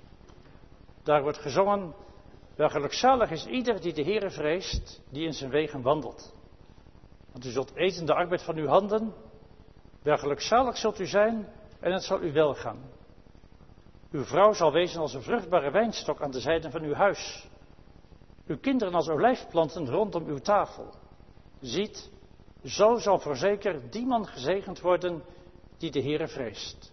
Daar wordt gezongen: wel gelukzalig is ieder die de Heere vreest, die in zijn wegen wandelt. Want u zult eten de arbeid van uw handen, wel gelukzalig zult u zijn en het zal u wel gaan. Uw vrouw zal wezen als een vruchtbare wijnstok aan de zijden van uw huis. Uw kinderen als olijfplanten rondom uw tafel. Ziet, zo zal voorzeker die man gezegend worden die de Heere vreest.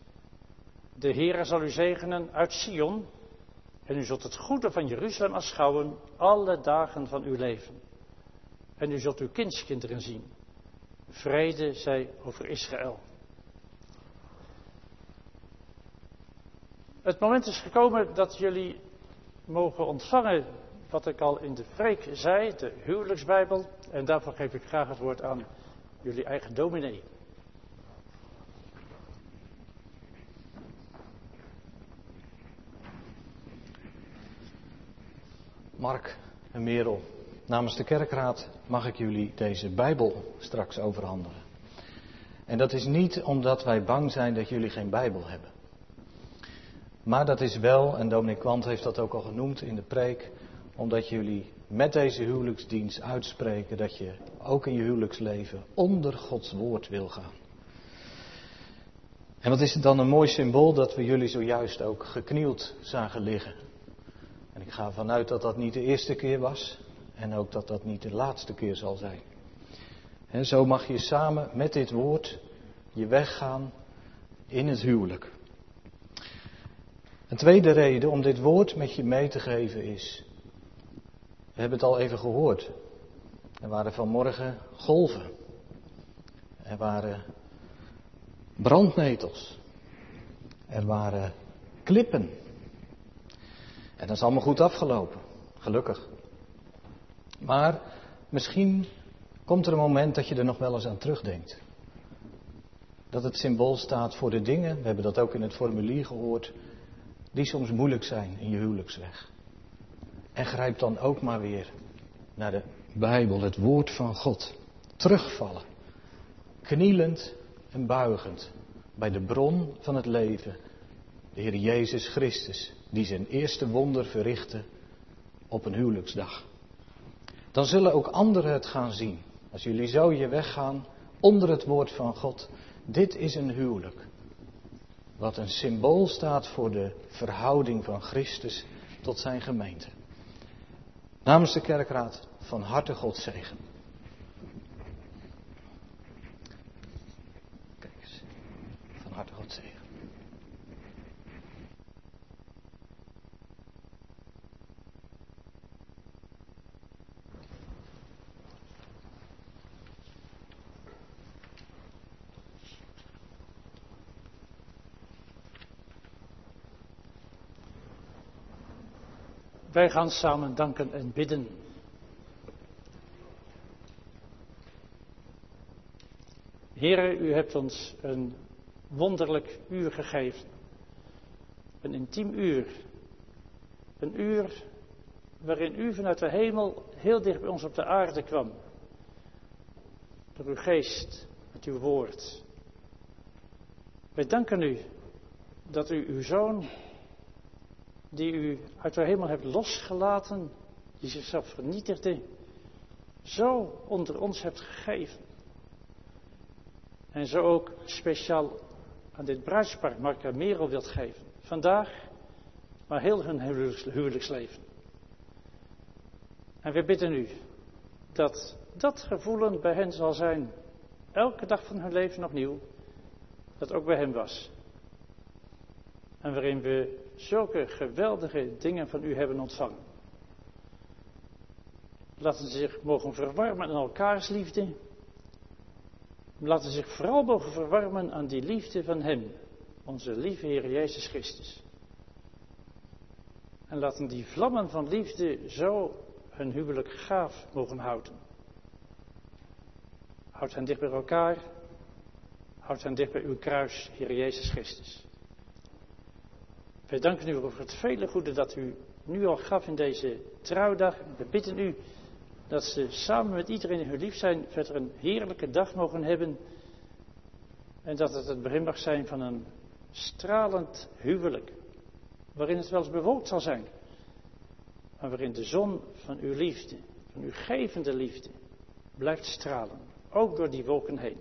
De Heere zal u zegenen uit Sion en u zult het goede van Jeruzalem aanschouwen alle dagen van uw leven. En u zult uw kindskinderen zien. Vrede zij over Israël. Het moment is gekomen dat jullie mogen ontvangen wat ik al in de preek zei, de huwelijksbijbel. En daarvoor geef ik graag het woord aan jullie eigen dominee. Mark en Merel, namens de kerkraad mag ik jullie deze Bijbel straks overhandigen. En dat is niet omdat wij bang zijn dat jullie geen Bijbel hebben. Maar dat is wel, en dominee Kwant heeft dat ook al genoemd in de preek, omdat jullie met deze huwelijksdienst uitspreken dat je ook in je huwelijksleven onder Gods woord wil gaan. En wat is het dan een mooi symbool dat we jullie zojuist ook geknield zagen liggen. En ik ga ervan uit dat dat niet de eerste keer was en ook dat dat niet de laatste keer zal zijn. En zo mag je samen met dit woord je weg gaan in het huwelijk. Een tweede reden om dit woord met je mee te geven is, we hebben het al even gehoord, er waren vanmorgen golven, er waren brandnetels, er waren klippen. En dat is allemaal goed afgelopen, gelukkig. Maar misschien komt er een moment dat je er nog wel eens aan terugdenkt. Dat het symbool staat voor de dingen, we hebben dat ook in het formulier gehoord, die soms moeilijk zijn in je huwelijksweg. En grijp dan ook maar weer naar de Bijbel, het woord van God. Terugvallen, knielend en buigend bij de bron van het leven, de Heer Jezus Christus, die zijn eerste wonder verrichtte op een huwelijksdag. Dan zullen ook anderen het gaan zien. Als jullie zo je weg gaan onder het woord van God. Dit is een huwelijk. Wat een symbool staat voor de verhouding van Christus tot zijn gemeente. Namens de kerkraad van harte God zegen. Kijk eens, van harte God zegen. Wij gaan samen danken en bidden. Heere, u hebt ons een wonderlijk uur gegeven. Een intiem uur. Een uur waarin u vanuit de hemel heel dicht bij ons op de aarde kwam. Door uw geest, met uw woord. Wij danken u dat u uw zoon, die u uit de hemel hebt losgelaten, die zichzelf vernietigde, zo onder ons hebt gegeven. En zo ook speciaal aan dit bruidspaar Mark en Merel wilt geven. Vandaag, maar heel hun huwelijksleven. En we bidden u dat dat gevoelen bij hen zal zijn, elke dag van hun leven opnieuw, dat ook bij hen was. En waarin we zulke geweldige dingen van u hebben ontvangen. Laten ze zich mogen verwarmen aan elkaars liefde. Laten ze zich vooral mogen verwarmen aan die liefde van hem, onze lieve Heer Jezus Christus. En laten die vlammen van liefde zo hun huwelijk gaaf mogen houden. Houd hen dicht bij elkaar. Houd hen dicht bij uw kruis, Heer Jezus Christus. Wij danken u voor het vele goede dat u nu al gaf in deze trouwdag. We bidden u dat ze samen met iedereen die hun lief zijn verder een heerlijke dag mogen hebben. En dat het het begin mag zijn van een stralend huwelijk. Waarin het wel eens bewolkt zal zijn. Maar waarin de zon van uw liefde, van uw gevende liefde, blijft stralen. Ook door die wolken heen.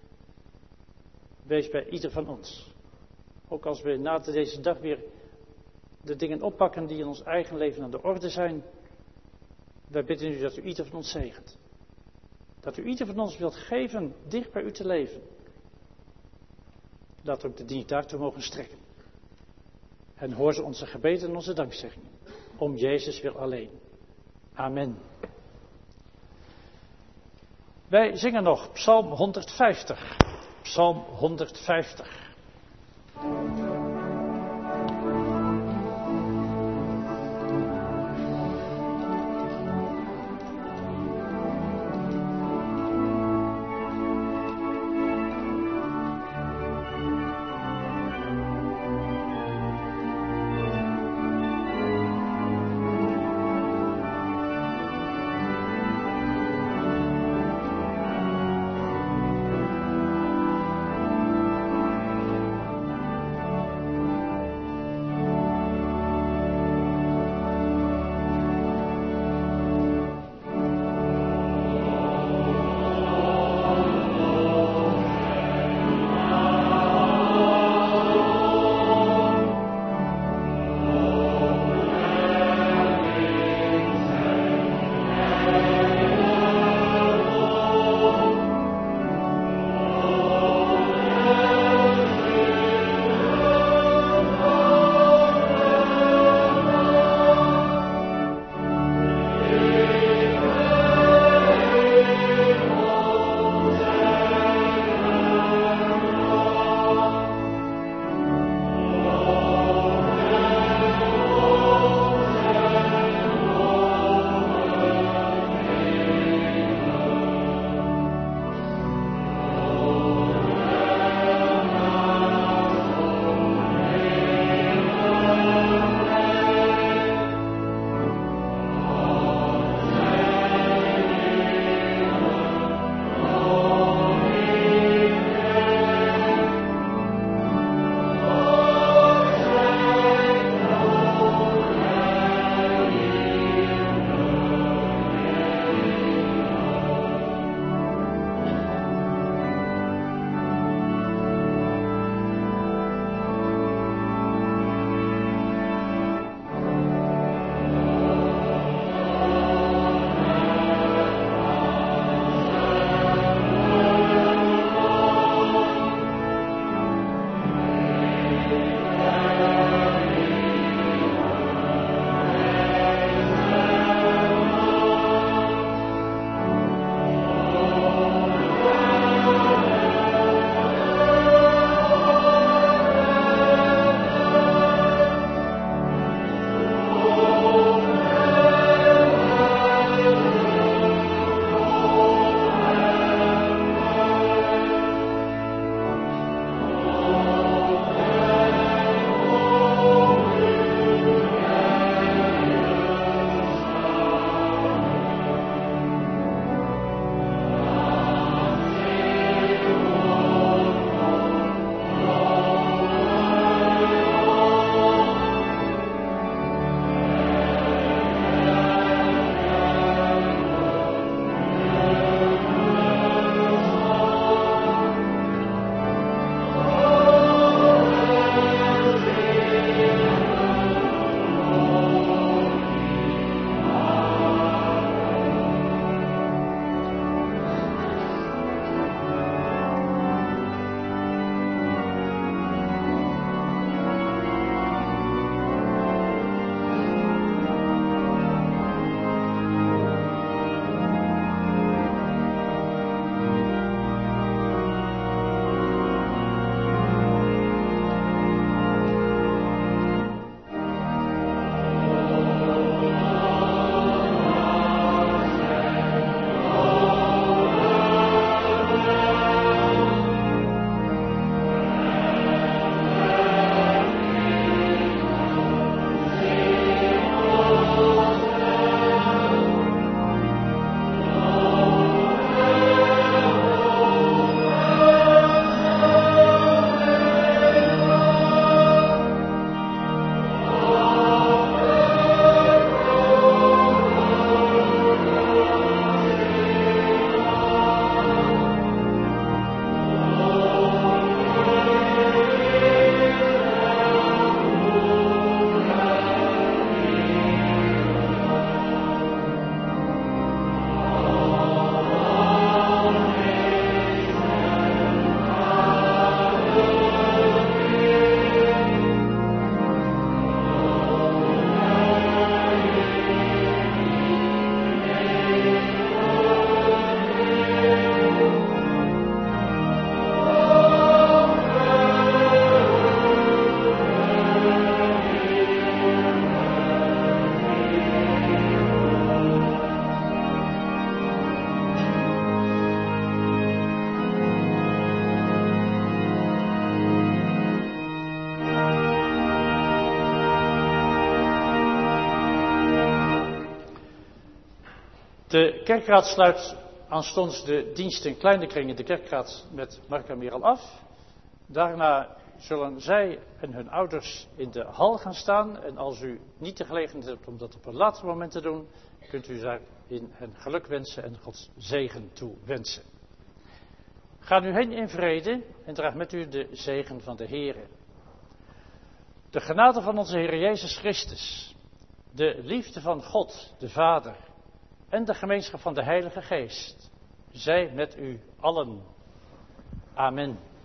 Wees bij ieder van ons. Ook als we na deze dag weer de dingen oppakken die in ons eigen leven aan de orde zijn. Wij bidden u dat u ieder van ons zegent. Dat u ieder van ons wilt geven dicht bij u te leven. Laat ook de dienst daartoe mogen strekken. En hoor ze onze gebeden en onze dankzeggingen. Om Jezus wil alleen. Amen. Wij zingen nog Psalm honderdvijftig. Psalm honderdvijftig. De kerkraad sluit aanstonds de dienst in kleine kringen de kerkraad met Mark en Merel af. Daarna zullen zij en hun ouders in de hal gaan staan. En als u niet de gelegenheid hebt om dat op een later moment te doen, kunt u daarin hen geluk wensen en Gods zegen toewensen. Ga nu heen in vrede en draag met u de zegen van de Heere. De genade van onze Heer Jezus Christus, de liefde van God, de Vader, en de gemeenschap van de Heilige Geest, zij met u allen. Amen.